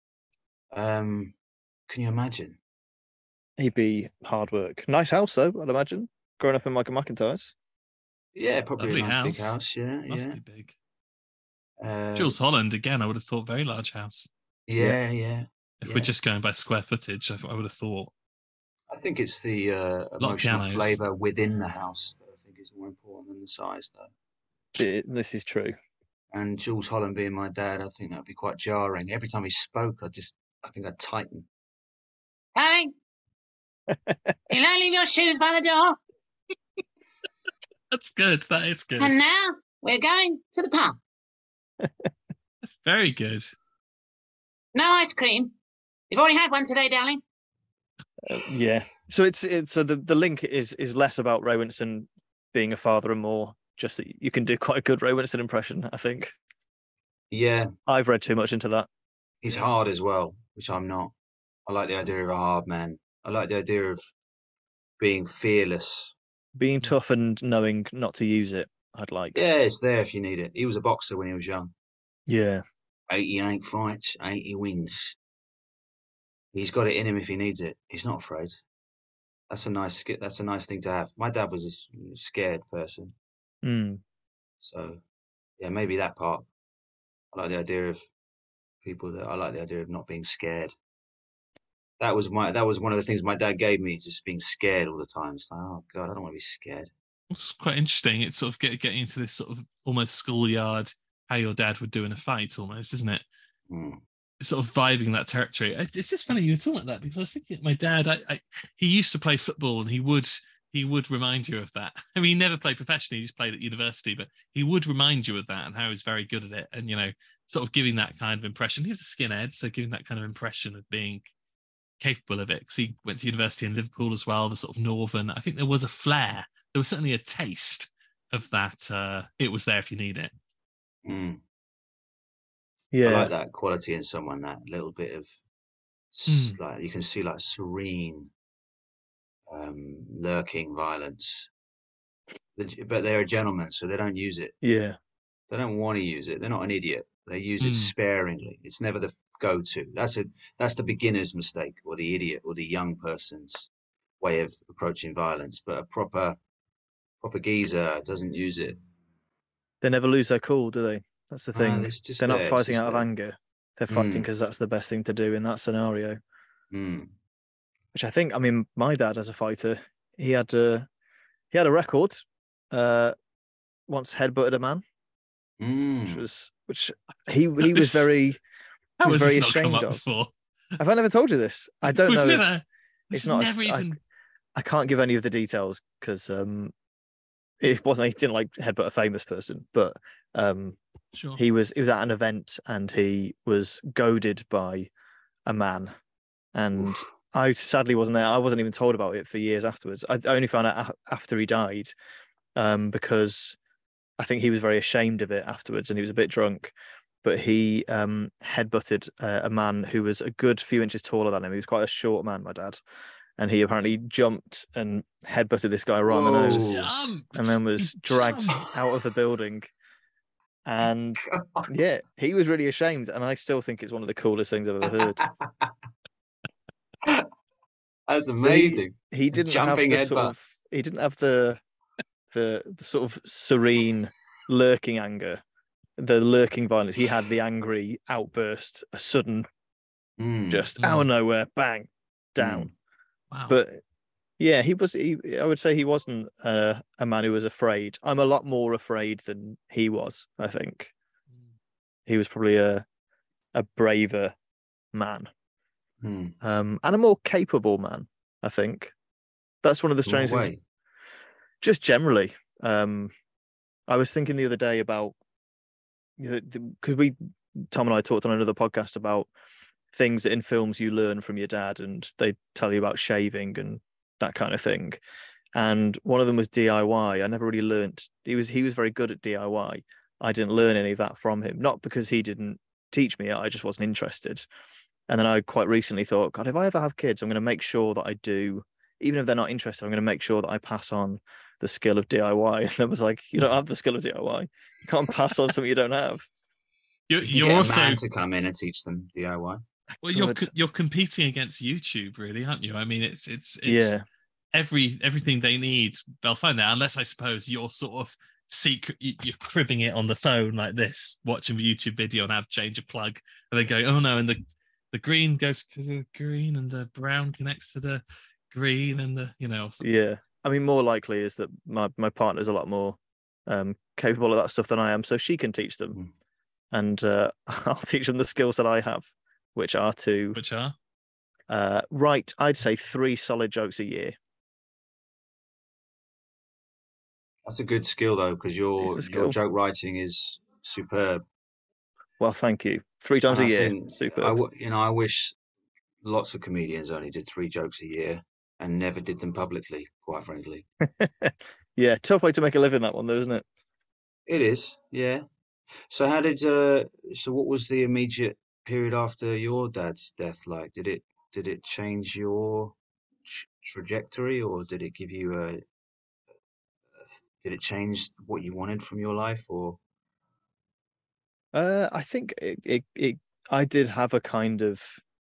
Um, can you imagine? He'd be hard work. Nice house, though, I'd imagine. Growing up in Michael McIntyre's. Yeah, probably Lovely a nice house. big house. Yeah, Must yeah. be big. Uh, Jules Holland, again, I would have thought very large house. Yeah, yeah. yeah if yeah. we're just going by square footage, I, I would have thought. I think it's the uh, emotional flavour within the house that I think is more important than the size, though. It, this is true. And Jules Holland being my dad, I think that would be quite jarring. Every time he spoke, I just, I think I'd tighten. Darling, you'll not leave your shoes by the door. That's good. That is good. And now we're going to the pub. That's very good. No ice cream. You've already had one today, darling. Uh, yeah. So it's it's so the, the link is is less about Ray Winston being a father and more just that you can do quite a good Ray Winston impression, I think. Yeah. I've read too much into that. He's hard as well, which I'm not. I like the idea of a hard man. I like the idea of being fearless. Being tough and knowing not to use it, I'd like. Yeah, it's there if you need it. He was a boxer when he was young. Yeah. eighty-eight fights, eighty wins. He's got it in him if he needs it. He's not afraid. That's a nice that's a nice thing to have. My dad was a scared person. Mm. So, yeah, maybe that part. I like the idea of people that I like the idea of not being scared. That was my that was one of the things my dad gave me, just being scared all the time. It's like, oh God, I don't want to be scared. It's quite interesting. It's sort of get, getting into this sort of almost schoolyard, how your dad would do in a fight almost, isn't it? Mm. It's sort of vibing that territory. It's just funny you were talking about that because I was thinking my dad, I, I, he used to play football and he would he would remind you of that. I mean, he never played professionally, he just played at university, but he would remind you of that and how he was very good at it. And, you know, sort of giving that kind of impression. He was a skinhead, so giving that kind of impression of being capable of it. Because he went to university in Liverpool as well, the sort of northern. I think there was a flair. There was certainly a taste of that. Uh, it was there if you need it. Mm. Yeah, I like that quality in someone. That little bit of mm. like you can see like serene, um, lurking violence. But they're a gentleman, so they don't use it. Yeah, they don't want to use it. They're not an idiot. They use it mm. sparingly. It's never the go-to. That's a that's the beginner's mistake, or the idiot, or the young person's way of approaching violence. But a proper proper geezer doesn't use it. They never lose their cool, do they? That's the thing. Uh, They're not there, fighting out there. of anger. They're fighting because mm. that's the best thing to do in that scenario. Mm. Which I think, I mean, my dad as a fighter, he had a he had a record. Uh, once headbutted a man, mm. which was which he he was very he was very ashamed of. Before? Have I never told you this? I don't We've know. Never, if, it's not. Never a, even... I, I can't give any of the details because um, it wasn't. He didn't like headbutt a famous person, but um, Sure. He was he was at an event and he was goaded by a man, and Oof. I sadly wasn't there. I wasn't even told about it for years afterwards. I, I only found out after he died, um, because I think he was very ashamed of it afterwards, and he was a bit drunk. But he um, headbutted uh, a man who was a good few inches taller than him. He was quite a short man, my dad, and he apparently jumped and headbutted this guy right on the nose, Whoa. Jumped. and then was He dragged jumped. out of the building. And yeah, he was really ashamed, and I still think it's one of the coolest things I've ever heard. That's So amazing. he, he didn't have Jumping the headbutt. sort of he didn't have the, the the sort of serene lurking anger, the lurking violence. He had the angry outburst, a sudden, Mm. just Mm. out of nowhere, bang, down. Wow. But yeah, he was. He, I would say he wasn't uh, a man who was afraid. I'm a lot more afraid than he was. I think he was probably a a braver man, Mm. um, and a more capable man. I think that's one of the In what strange things. way? Just generally, um, I was thinking the other day about, you know, because we Tom and I talked on another podcast about things that in films you learn from your dad, and they tell you about shaving and that kind of thing. And one of them was D I Y. I never really learnt. He was he was very good at D I Y. I didn't learn any of that from him, not because he didn't teach me it. I just wasn't interested. And then I quite recently thought, God, if I ever have kids, I'm going to make sure that I do, even if they're not interested, I'm going to make sure that I pass on the skill of D I Y. And I was like, you don't have the skill of D I Y. You can't pass on something you don't have. You're, You can you're get also a man to come in and teach them D I Y. well, you're Good. co- you're competing against YouTube, really, aren't you? I mean, it's it's it's Yeah. every everything they need, they'll find that. Unless I suppose you're sort of secret, you- you're cribbing it on the phone like this, watching the YouTube video and have to change a plug, and then going, oh no, and the the green goes to the green, and the brown connects to the green, and the you know. something. Yeah. I mean, more likely is that my, my partner's a lot more um, capable of that stuff than I am, so she can teach them. Mm. And uh, I'll teach them the skills that I have, which are to Which are uh, write, I'd say, three solid jokes a year. That's a good skill though, because your It's a your skill. joke writing is superb. Well, thank you. Three times And a I year. think I Superb. w- you know I wish lots of comedians only did three jokes a year and never did them publicly. Quite frankly, Yeah, tough way to make a living, that one, though, isn't it? it is. Yeah. So how did uh? So what was the immediate period after your dad's death like? Did it did it change your tr- trajectory, or did it give you a? Did it change what you wanted from your life, or? Uh, I think it, it, it, I did have a kind of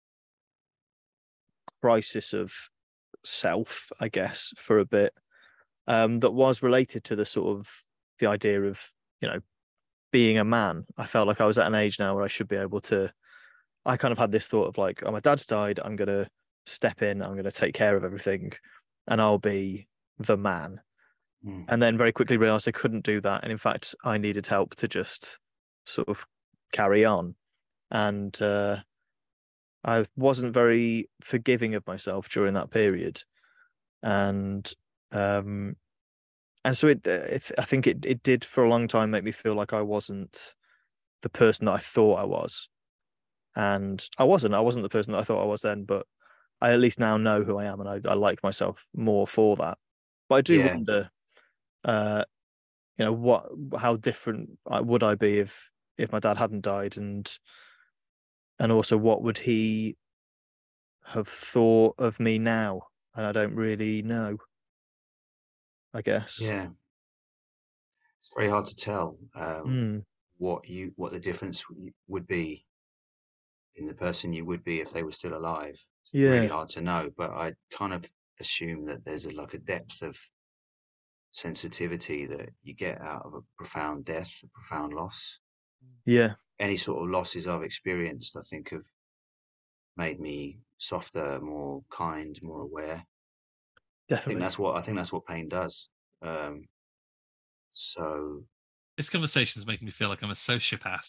crisis of self, I guess, for a bit, um, that was related to the sort of the idea of, you know, being a man. I felt like I was at an age now where I should be able to. I kind of had this thought of like, oh, my dad's died. I'm gonna step in. I'm gonna take care of everything, and I'll be the man. Hmm. And then very quickly realized I couldn't do that, and in fact, I needed help to just sort of carry on. And uh, I wasn't very forgiving of myself during that period, and um, and so it, it I think it it did for a long time make me feel like I wasn't the person that I thought I was, and I wasn't. I wasn't the person that I thought I was then, but I at least now know who I am, and I, I like myself more for that. But I do Yeah. wonder, uh, you know, what how different I- would I be if if my dad hadn't died, and and also what would he have thought of me now? And I don't really know, I guess. Yeah. It's very hard to tell um, Mm, what you what the difference w- would be in the person you would be if they were still alive. It's really yeah, hard to know, but I kind of assume that there's a like a depth of sensitivity that you get out of a profound death, a profound loss. yeah, Any sort of losses I've experienced, I think, have made me softer, more kind, more aware. I think definitely. that's what I think that's what pain does. Um, so this conversation is making me feel like I'm a sociopath.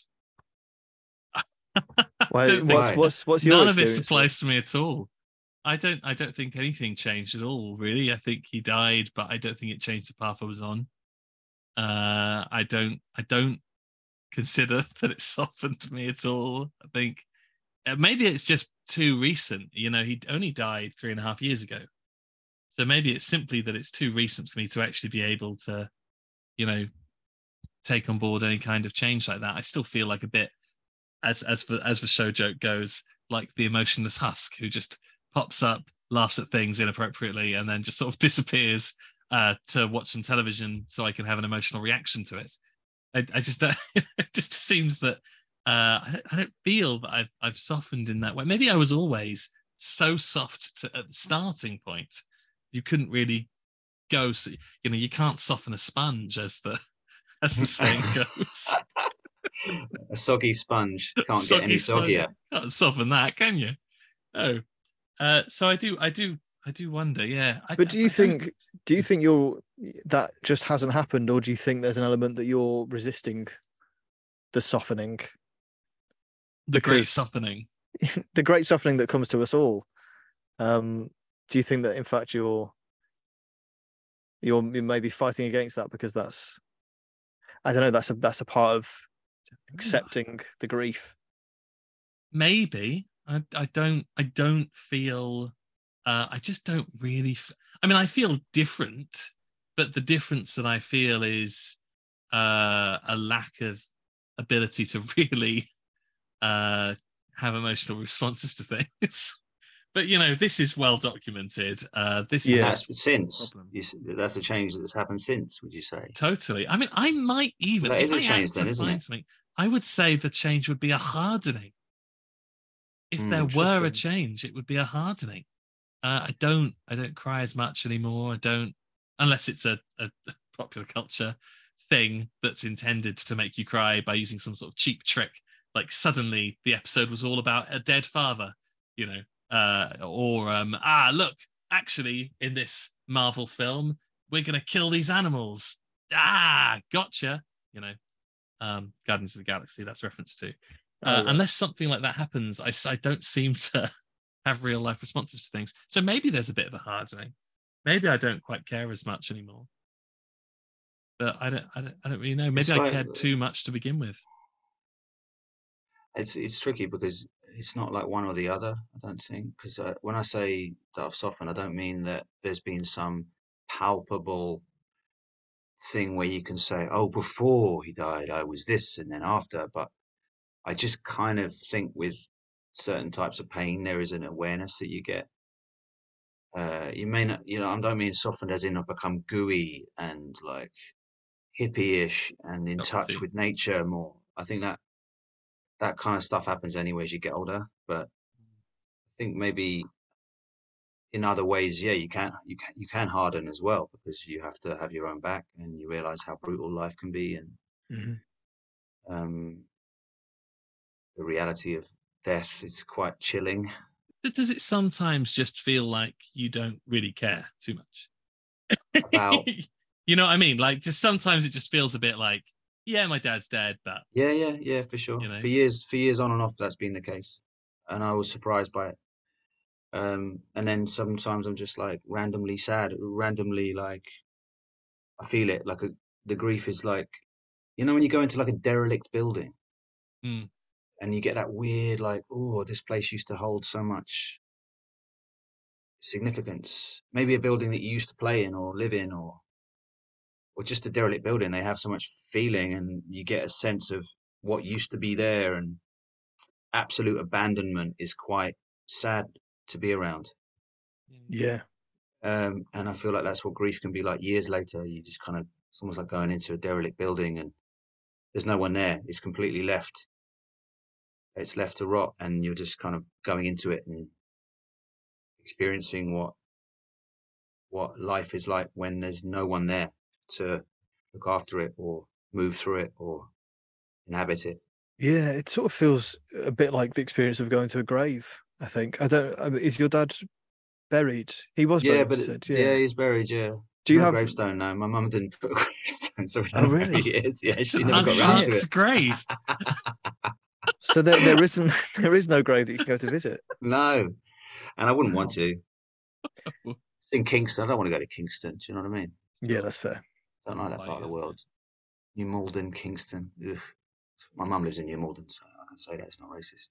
Why, don't think what's Why? what's what's your none of this experience with it? applies to me at all. I don't I don't think anything changed at all, really. I think he died, but I don't think it changed the path I was on. Uh I don't I don't consider that it softened me at all. I think uh, maybe it's just too recent. You know, he only died three and a half years ago. So maybe it's simply that it's too recent for me to actually be able to, you know, take on board any kind of change like that. I still feel like a bit, as as for as the show joke goes, like the emotionless husk who just pops up, laughs at things inappropriately, and then just sort of disappears uh, to watch some television so I can have an emotional reaction to it. I, I just don't, it just seems that uh, I, don't, I don't feel that I've I've softened in that way. Maybe I was always so soft to, at the starting point. You couldn't really go, so, you know, you can't soften a sponge, as the as the saying goes. A soggy sponge can't Soggy get any sponge. soggier. Can't soften that, can you? Oh, uh, so I do, I do, I do wonder. Yeah, I, But do you I think? don't- Do you think you're that just hasn't happened, or do you think there's an element that you're resisting the softening, the great because- softening? the great softening that comes to us all? Um, do you think that in fact you're you're maybe fighting against that because that's I don't know that's a that's a part of accepting the grief? Maybe I, I don't, I don't feel. Uh, I just don't really. F- I mean, I feel different, but the difference that I feel is uh, a lack of ability to really uh, have emotional responses to things. But you know, this is well documented. Uh, this Yeah. is That's since problem. you, s- that's a change that's happened since. Would you say? totally. I mean, I might even Well, that if is a I had change to then, isn't find it? something, I would say the change would be a hardening. If Hmm, there were a interesting. change, it would be a hardening. Uh, I don't, I don't cry as much anymore. I don't, unless it's a, a popular culture thing that's intended to make you cry by using some sort of cheap trick. Like suddenly the episode was all about a dead father, you know, uh, or um, ah, look, actually in this Marvel film, we're gonna kill these animals. Ah, gotcha. You know, um, Guardians of the Galaxy. That's reference to. Uh, Oh, right. Unless something like that happens, I, s- I don't seem to have real life responses to things. So maybe there's a bit of a hardening. Maybe I don't quite care as much anymore. But I don't, I don't, I don't really know. Maybe It's I like- cared too much to begin with. It's it's tricky because it's not like one or the other. I don't think because uh, when I say that I've softened, I don't mean that there's been some palpable thing where you can say, "Oh, before he died, I was this," and then after. But I just kind of think with certain types of pain, there is an awareness that you get. Uh, you may not, you know, I don't mean softened as in I've become gooey and like hippie-ish and in touch Guilty. with nature more. I think that that kind of stuff happens anyway as you get older. But I think maybe in other ways, yeah, you can you can you can harden as well because you have to have your own back and you realize how brutal life can be and Mhm. um, the reality of death is quite chilling. Does it sometimes just feel like you don't really care too much? About You know what I mean? Like, just sometimes it just feels a bit like, yeah, my dad's dead, but yeah, yeah, yeah, for sure. You know? For years, for years on and off, that's been the case, and I was surprised by it. Um, and then sometimes I'm just like randomly sad, randomly like I feel it. Like a, the grief is like, you know, when you go into like a derelict building Mm. and you get that weird like, oh, this place used to hold so much significance. Maybe a building that you used to play in or live in, or or just a derelict building. They have so much feeling, and you get a sense of what used to be there. And absolute abandonment is quite sad to be around. Yeah. Um, and I feel like that's what grief can be like years later. You just kind of, it's almost like going into a derelict building and there's no one there. It's completely left. It's left to rot, and you're just kind of going into it and experiencing what what life is like when there's no one there to look after it or move through it or inhabit it. Yeah, it sort of feels a bit like the experience of going to a grave. I think. I don't. I mean, is your dad buried? He was Yeah, buried. but you it, said. yeah. Yeah. he's buried. Yeah. Do you no have? gravestone? No, my mum didn't put a gravestone, so we Oh, don't know where really? he is. Yeah, It's she an never got round to unmarked it. grave. So there, there isn't. There is no grave that you can go to visit. No, and I wouldn't want Wow. to. It's in Kingston. I don't want to go to Kingston. Do you know what I mean? Yeah, that's fair. I don't like that Like, part of the isn't it? world. New Malden, Kingston. Ugh. My mum lives in New Malden, so I can say that it's not racist.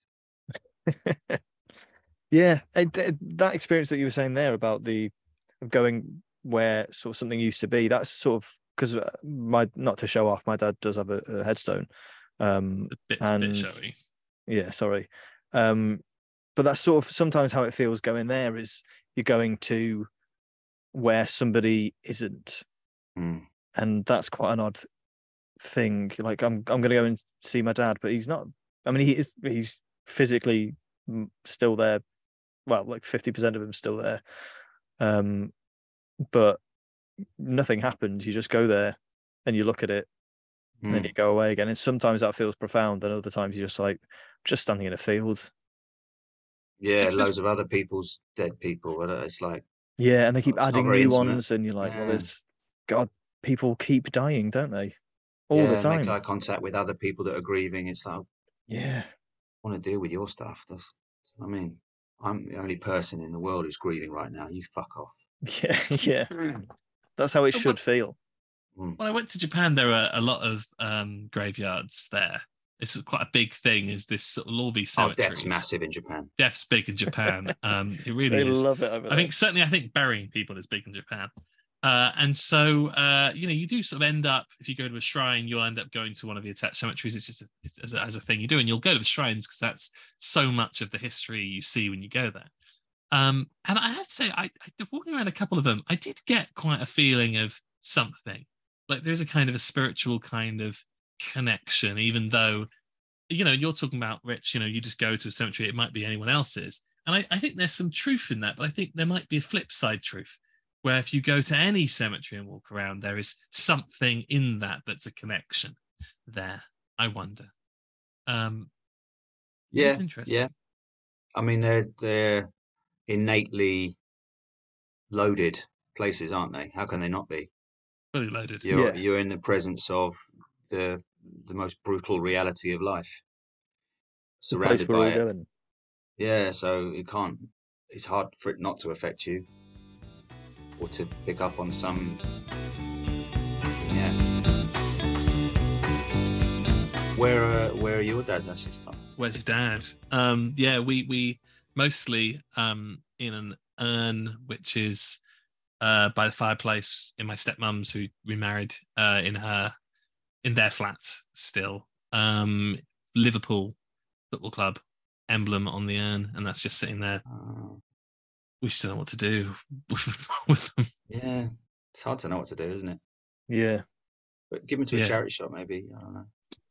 Yeah, it, it, that experience that you were saying there about the going where sort of something used to be. That's sort of because my not to show off. My dad does have a, a headstone, um, A bit, and bit showy. yeah, sorry, um, but that's sort of sometimes how it feels going there. Is you're going to where somebody isn't, Mm. and that's quite an odd thing. Like I'm, I'm going to go and see my dad, but he's not. I mean, he is. He's physically still there. Well, like fifty percent of him still there, um, but nothing happens. You just go there and you look at it, Mm. and then you go away again. And sometimes that feels profound, and other times you're just like just standing in a field. Yeah, suppose- loads of other people's dead people. It's like, Yeah, and they keep It's not adding very new intimate. ones, and you're like, well, Yeah. there's God, people keep dying, don't they? All yeah, the make time. eye contact with other people that are grieving. It's like, I Yeah, want to deal with your stuff. That's, I mean, I'm the only person in the world who's grieving right now. You fuck off. yeah, yeah. That's how it Oh, should what- feel. Mm. When I went to Japan, there are a lot of um, graveyards there. It's quite a big thing. Is this sort of all these Oh, cemeteries? death's massive in Japan. Death's big in Japan. Um, it really They is. love it over I there. think certainly, I think burying people is big in Japan. Uh, and so, uh, you know, you do sort of end up, if you go to a shrine, you'll end up going to one of the attached cemeteries. It's just a, it's, as, a, as a thing you do, and you'll go to the shrines because that's so much of the history you see when you go there. Um, and I have to say, I, I walking around a couple of them, I did get quite a feeling of something. Like there's a kind of a spiritual kind of connection, even though, you know, you're talking about, Rich, you know, you just go to a cemetery, it might be anyone else's. And I, I think there's some truth in that, but I think there might be a flip side truth where if you go to any cemetery and walk around, there is something in that that's a connection there. I wonder. Um, it Yeah, is interesting. yeah. I mean, they're they're innately loaded places, aren't they? How can they not be? Fully loaded. You're Yeah. you're in the presence of the the most brutal reality of life, The place surrounded we're by all it. going. Yeah, so it can't. It's hard for it not to affect you, or to pick up on some. Yeah. Where uh, where are your dad's ashes, Tom? Where's your dad? Um, yeah, we we mostly um in an urn, which is uh by the fireplace in my stepmom's, who remarried uh in her in their flat still. Um, Liverpool Football Club emblem on the urn, and that's just sitting there. Oh, We still don't know what to do with, with them. yeah, it's hard to know what to do, isn't it? Yeah. But give them to a Yeah. charity shop, maybe. I don't know.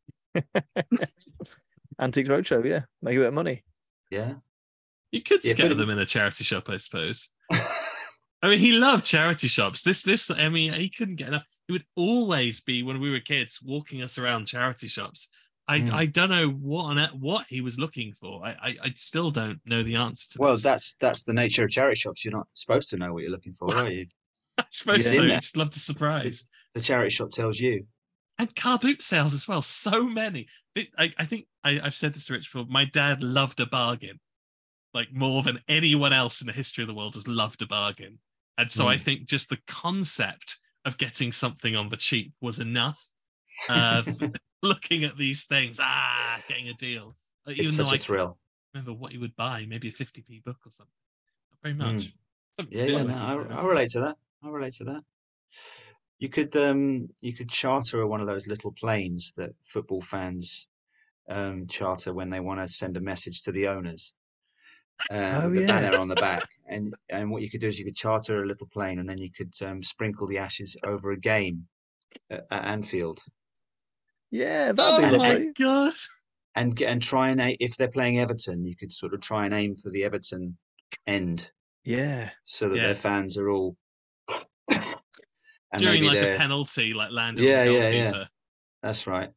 Antiques Roadshow, yeah. Make a bit of money. Yeah. You could Yeah, scatter but- them in a charity shop, I suppose. I mean, he loved charity shops. This, this, I mean, he couldn't get enough. It would always be when we were kids walking us around charity shops. I, Mm. I don't know what on earth- what he was looking for. I, I, I still don't know the answer to Well, this. that's that's the nature of charity shops. You're not supposed to know what you're looking for, are you? I suppose Yeah. so. In You there. just love to surprise. The charity shop tells you. And car boot sales as well. So many. It- I, I think I, I've said this to Rich before. My dad loved a bargain, like more than anyone else in the history of the world has loved a bargain. And so I Mm. think just the concept of getting something on the cheap was enough. Uh, looking at these things, ah, getting a deal. Uh, It's Even though such I a thrill. can't remember what you would buy, maybe a fifty p book or something. Not very Mm. much. Something to Yeah, do, yeah. I No, suppose. I, I relate to that. I relate to that. You could um you could charter one of those little planes that football fans um charter when they want to send a message to the owners. Uh, Oh, with the yeah. banner on the back, and and what you could do is you could charter a little plane, and then you could um, sprinkle the ashes over a game at, at Anfield, Yeah, that'd Oh be And- my lovely. god! and get and try and a- if they're playing Everton, you could sort of try and aim for the Everton end, Yeah. so that Yeah. their fans are all and During maybe like a they're- penalty, like landed Yeah, on the yeah, yeah. goalkeeper. That's right.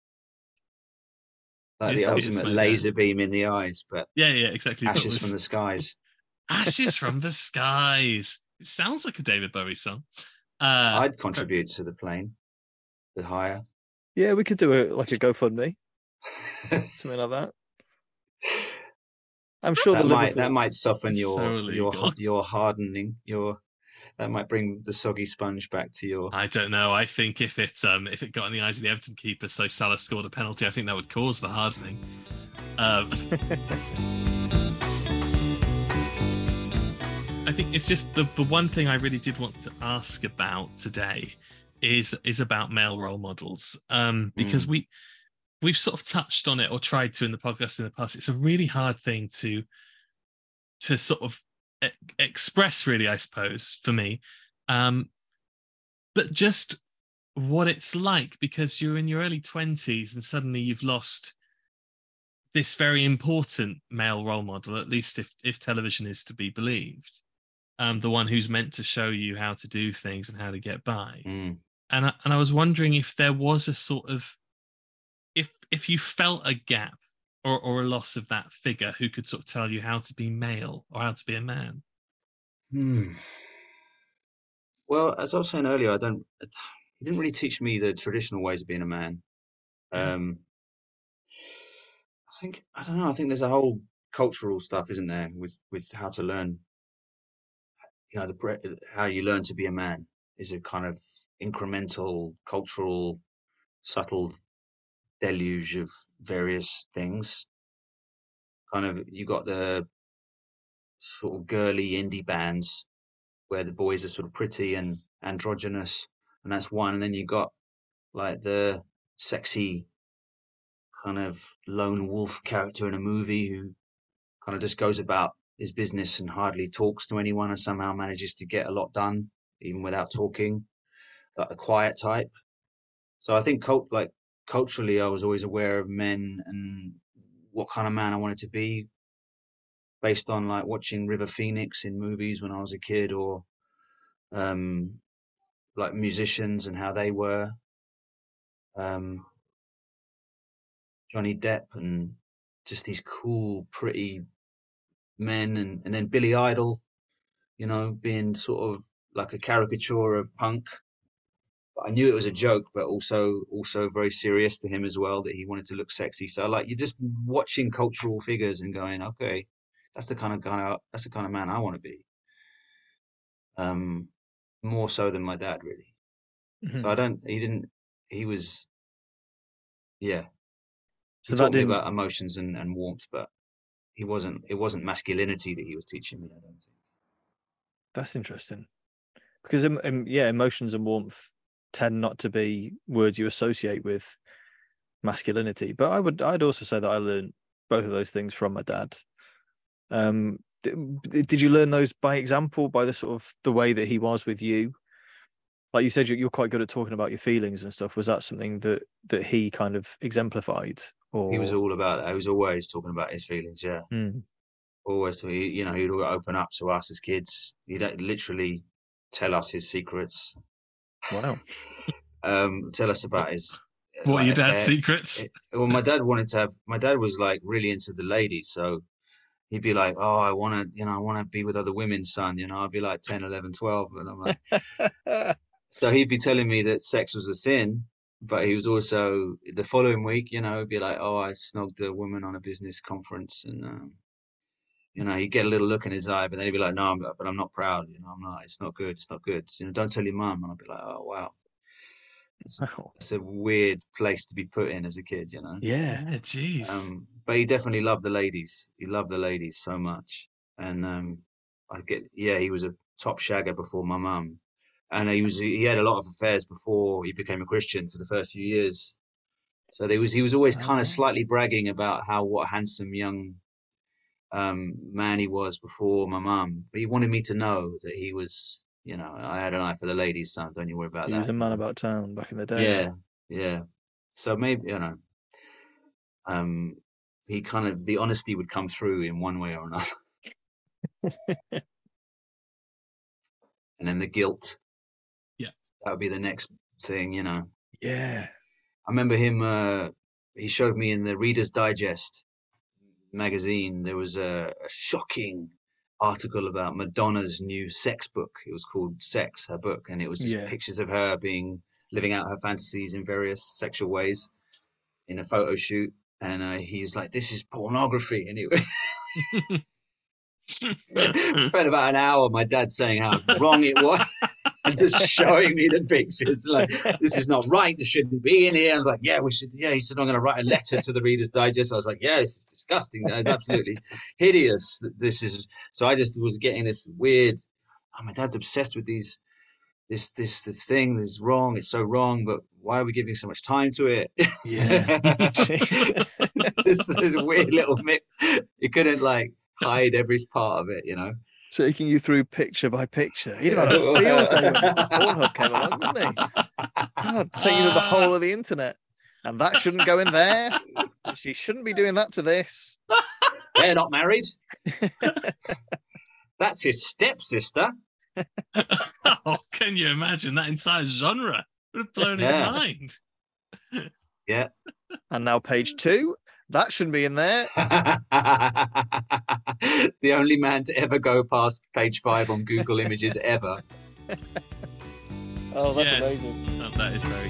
Like Yeah, the that was ultimate my laser dad. beam in the eyes, but Yeah, yeah, exactly. but ashes was- from the skies. Ashes from the skies. It sounds like a David Bowie song. Uh, I'd contribute to the plane, the hire. Yeah, we could do a like a GoFundMe, something like that. I'm sure that the might Liverpool. that might soften It's your so your illegal. your hardening your that might bring the soggy sponge back to your. I don't know. I think if it um if it got in the eyes of the Everton keeper, so Salah scored a penalty, I think that would cause the hardening. Um, I think it's just the the one thing I really did want to ask about today is is about male role models, um, because mm. we we've sort of touched on it or tried to in the podcast in the past. It's a really hard thing to to sort of e- express, really, I suppose, for me, um, but just what it's like, because you're in your early twenties and suddenly you've lost this very important male role model, at least if if television is to be believed. Um, the one who's meant to show you how to do things and how to get by. Mm. And I, and I was wondering if there was a sort of, if if you felt a gap or, or a loss of that figure who could sort of tell you how to be male or how to be a man. Hmm. Well, as I was saying earlier, I don't, he didn't really teach me the traditional ways of being a man. Yeah. Um, I think, I don't know, I think there's a whole cultural stuff, isn't there, with, with how to learn. You know, the how you learn to be a man is a kind of incremental, cultural, subtle deluge of various things. Kind of, you got the sort of girly indie bands where the boys are sort of pretty and androgynous, and that's one. And then you got like the sexy kind of lone wolf character in a movie who kind of just goes about his business and hardly talks to anyone and somehow manages to get a lot done even without talking, like the quiet type. So I think cult like culturally I was always aware of men and what kind of man I wanted to be based on like watching River Phoenix in movies when I was a kid, or um like musicians and how they were, um Johnny Depp and just these cool pretty men, and, and then Billy Idol, you know, being sort of like a caricature of punk. But I knew it was a joke, but also also very serious to him as well, that he wanted to look sexy. So like you're just watching cultural figures and going, okay, that's the kind of kind of that's the kind of man I want to be. Um, more so than my dad, really. Mm-hmm. So I don't. He didn't. He was. Yeah. So he that taught didn't... me about emotions and, and warmth, but he wasn't. It wasn't masculinity that he was teaching me, I don't think. That's interesting, because um, um, yeah, emotions and warmth tend not to be words you associate with masculinity. But I would, I'd also say that I learned both of those things from my dad. Um, did, did you learn those by example, by the sort of the way that he was with you? Like you said, you're, you're quite good at talking about your feelings and stuff. Was that something that that he kind of exemplified? Or he was all about it. He was always talking about his feelings. Yeah, mm. always. You know, he'd open up to us as kids. He'd literally tell us his secrets. Wow. um, tell us about his. What like, are your dad's affair. secrets? It, well, my dad wanted to have. My dad was like really into the ladies, so he'd be like, "Oh, I want to, you know, I want to be with other women, son." You know, I'd be like ten, eleven, twelve, and I'm like. So he'd be telling me that sex was a sin, but he was also the following week, you know, he'd be like, "Oh, I snogged a woman on a business conference," and um, you know, he'd get a little look in his eye, but then he'd be like, "No, I'm, but I'm not proud. You know, I'm not. It's not good. It's not good. You know, don't tell your mum." And I'd be like, "Oh, wow." It's, it's a weird place to be put in as a kid, you know. Yeah, yeah, jeez. Um, but he definitely loved the ladies. He loved the ladies so much, and um, I get, yeah, he was a top shagger before my mum. And he was he had a lot of affairs before he became a Christian for the first few years. So there was he was always kind of slightly bragging about how what a handsome young um, man he was before my mum. But he wanted me to know that he was, you know, I had an eye for the ladies, son. Don't you worry about he that. He was a man you know? about town back in the day. Yeah, yeah. So maybe, you know, um, he kind of the honesty would come through in one way or another. And then the guilt. That would be the next thing, you know. Yeah. I remember him, uh, he showed me in the Reader's Digest magazine, there was a, a shocking article about Madonna's new sex book. It was called Sex, her book, and it was just Yeah. pictures of her being, living out her fantasies in various sexual ways in a photo shoot. And uh, he was like, "This is pornography." Anyway. Spent about an hour, my dad saying how wrong it was, and just showing me the pictures. Like, this is not right. This shouldn't be in here. I was like, yeah, we should. Yeah, he said, I'm going to write a letter to the Reader's Digest. I was like, yeah, this is disgusting. It's absolutely hideous. This is. So I just was getting this weird. Oh, my dad's obsessed with these. This this this thing is wrong. It's so wrong. But why are we giving so much time to it? Yeah. this is a weird little bit. You couldn't like hide every part of it, you know. Taking you through picture by picture. He'd have had a field day when Pornhub came along, wouldn't he? God, take you to the whole of the internet. And that shouldn't go in there. She shouldn't be doing that to this. They're not married. That's his stepsister. Oh, can you imagine that entire genre? Would have blown Yeah. his mind. Yeah. And now page two. That shouldn't be in there. The only man to ever go past page five on Google Images ever. Oh, that's Yes. amazing. Oh, that is very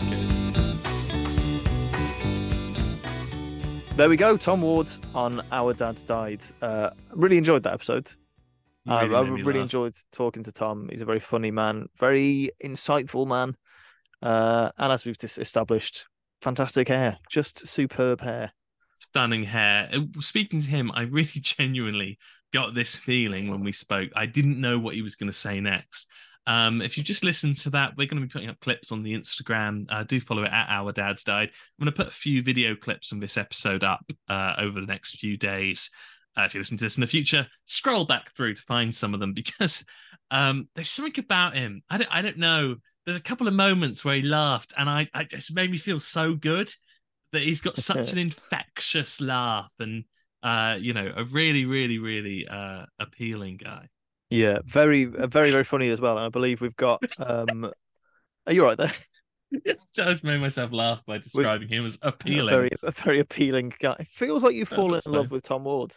good. There we go. Tom Ward on Our Dad's Died. Uh, really enjoyed that episode. You I, really I made me really laugh. enjoyed talking to Tom. He's a very funny man, very insightful man. Uh, and as we've just established, fantastic hair, just superb hair. Stunning hair. Uh, Speaking to him, I really genuinely got this feeling when we spoke. I didn't know what he was going to say next. Um, if you just listen to that, we're going to be putting up clips on the Instagram. Uh, do follow it at Our Dad's Died. I'm going to put a few video clips from this episode up uh, over the next few days. Uh, if you listen to this in the future, scroll back through to find some of them because um, there's something about him. I don't, I don't know. There's a couple of moments where he laughed, and I, I just made me feel so good that he's got such an infectious laugh, and uh, you know, a really, really, really uh, appealing guy. Yeah, very, uh, very, very funny as well. And I believe we've got. Um... Are you right there? I've made myself laugh by describing him as A appealing. very, a very appealing guy. It feels like you've Oh, fallen that's in love fine. with Tom Ward.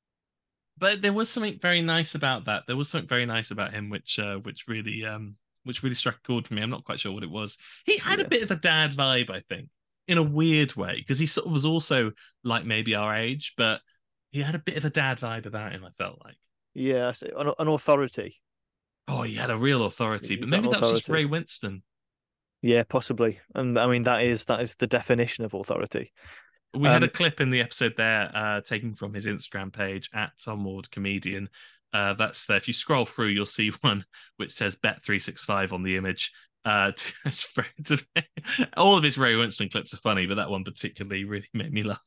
But there was something very nice about that. There was something very nice about him, which uh, which really um, which really struck a chord for me. I'm not quite sure what it was. He had Yeah. a bit of a dad vibe, I think, in a weird way, because he sort of was also like maybe our age, but he had a bit of a dad vibe about him. I felt like, Yeah, I see. An, an authority. oh, he had a real authority. He's But got maybe an that was just authority. Ray Winston. Yeah, possibly. And I mean that is that is the definition of authority. We had Um, a clip in the episode there, uh, taken from his Instagram page at Tom Ward Comedian. Uh, that's there. If you scroll through, you'll see one which says Bet three sixty-five on the image. Uh, it's very, it's a- all of his Ray Winston clips are funny, but that one particularly really made me laugh.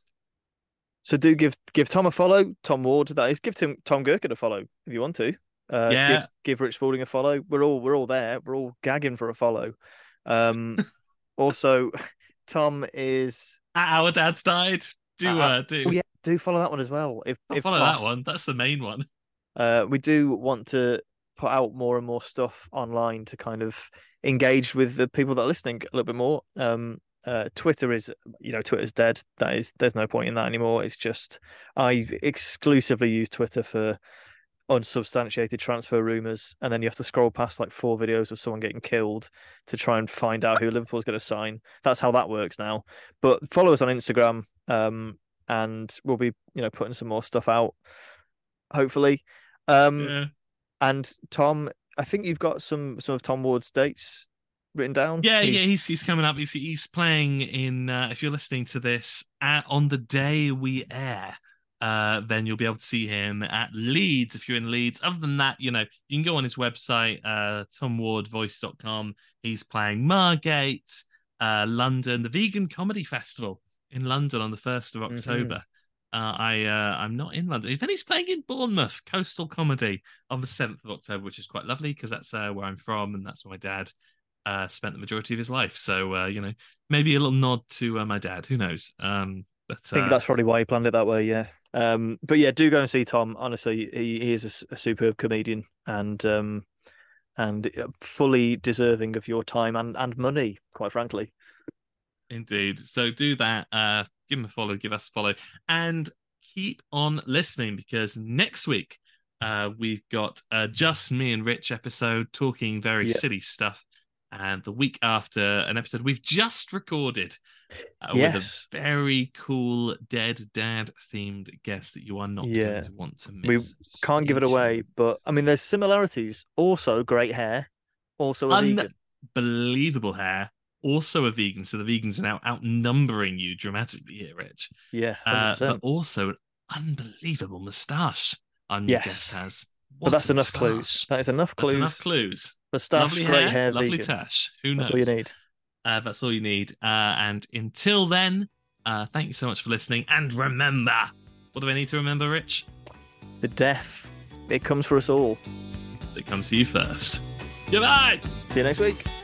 So do give give Tom a follow, Tom Ward. That is, give Tim, Tom Gherkin a follow if you want to. Uh, Yeah. Give, give Rich Spalding a follow. We're all we're all there. We're all gagging for a follow. Um, also, Tom is. At Our Dad's Died. Do Uh, uh, do Oh yeah, do follow that one as well. If I'll if follow that poss. one. That's the main one. Uh, we do want to put out more and more stuff online to kind of engage with the people that are listening a little bit more. Um, uh, Twitter is, you know, Twitter's dead. That is, there's no point in that anymore. It's just I exclusively use Twitter for unsubstantiated transfer rumors, and then you have to scroll past like four videos of someone getting killed to try and find out who Liverpool's going to sign. That's how that works now. But follow us on Instagram, um, and we'll be, you know, putting some more stuff out, hopefully. Um, Yeah. and Tom, I think you've got some some of Tom Ward's dates written down. Yeah, yeah, he's he's coming up. He's he's playing in. Uh, if you're listening to this at, on the day we air, uh, then you'll be able to see him at Leeds if you're in Leeds. Other than that, you know, you can go on his website, uh, tom ward voice dot com. He's playing Margate, uh, London, the Vegan Comedy Festival in London on the first of October. Uh, I uh, I'm not in London. Then he's playing in Bournemouth, Coastal Comedy, on the seventh of October, which is quite lovely because that's uh, where I'm from and that's where my dad uh, spent the majority of his life. So uh, you know, maybe a little nod to uh, my dad. Who knows? Um, but I think uh, that's probably why he planned it that way. Yeah. Um, but yeah, do go and see Tom. Honestly, he, he is a s- a, superb comedian and um, and fully deserving of your time and, and money, quite frankly. Indeed. So do that. Uh, give him a follow, give us a follow, and keep on listening because next week uh, we've got uh, just me and Rich episode talking very Yeah. silly stuff. and the week after, an episode we've just recorded uh, Yes. with a very cool dead dad themed guest that you are not Yeah. going to want to miss. We Stay can't give it away, tuned. but I mean, there's similarities. Also, great hair. Also, a vegan. Unbelievable hair. Also a vegan, so the vegans are now outnumbering you dramatically here, Rich. Yeah, Uh, but one hundred percent. also an unbelievable moustache our new Yes. guest has. But What that's a enough clues. moustache. That is enough That's clues. enough clues. Moustache, Lovely great hair, hair, lovely vegan. tash. Who knows? That's all you need. Uh, that's all you need. Uh, and until then, uh, thank you so much for listening. And remember, what do I need to remember, Rich? The death, it comes for us all. It comes to you first. Goodbye. See you next week.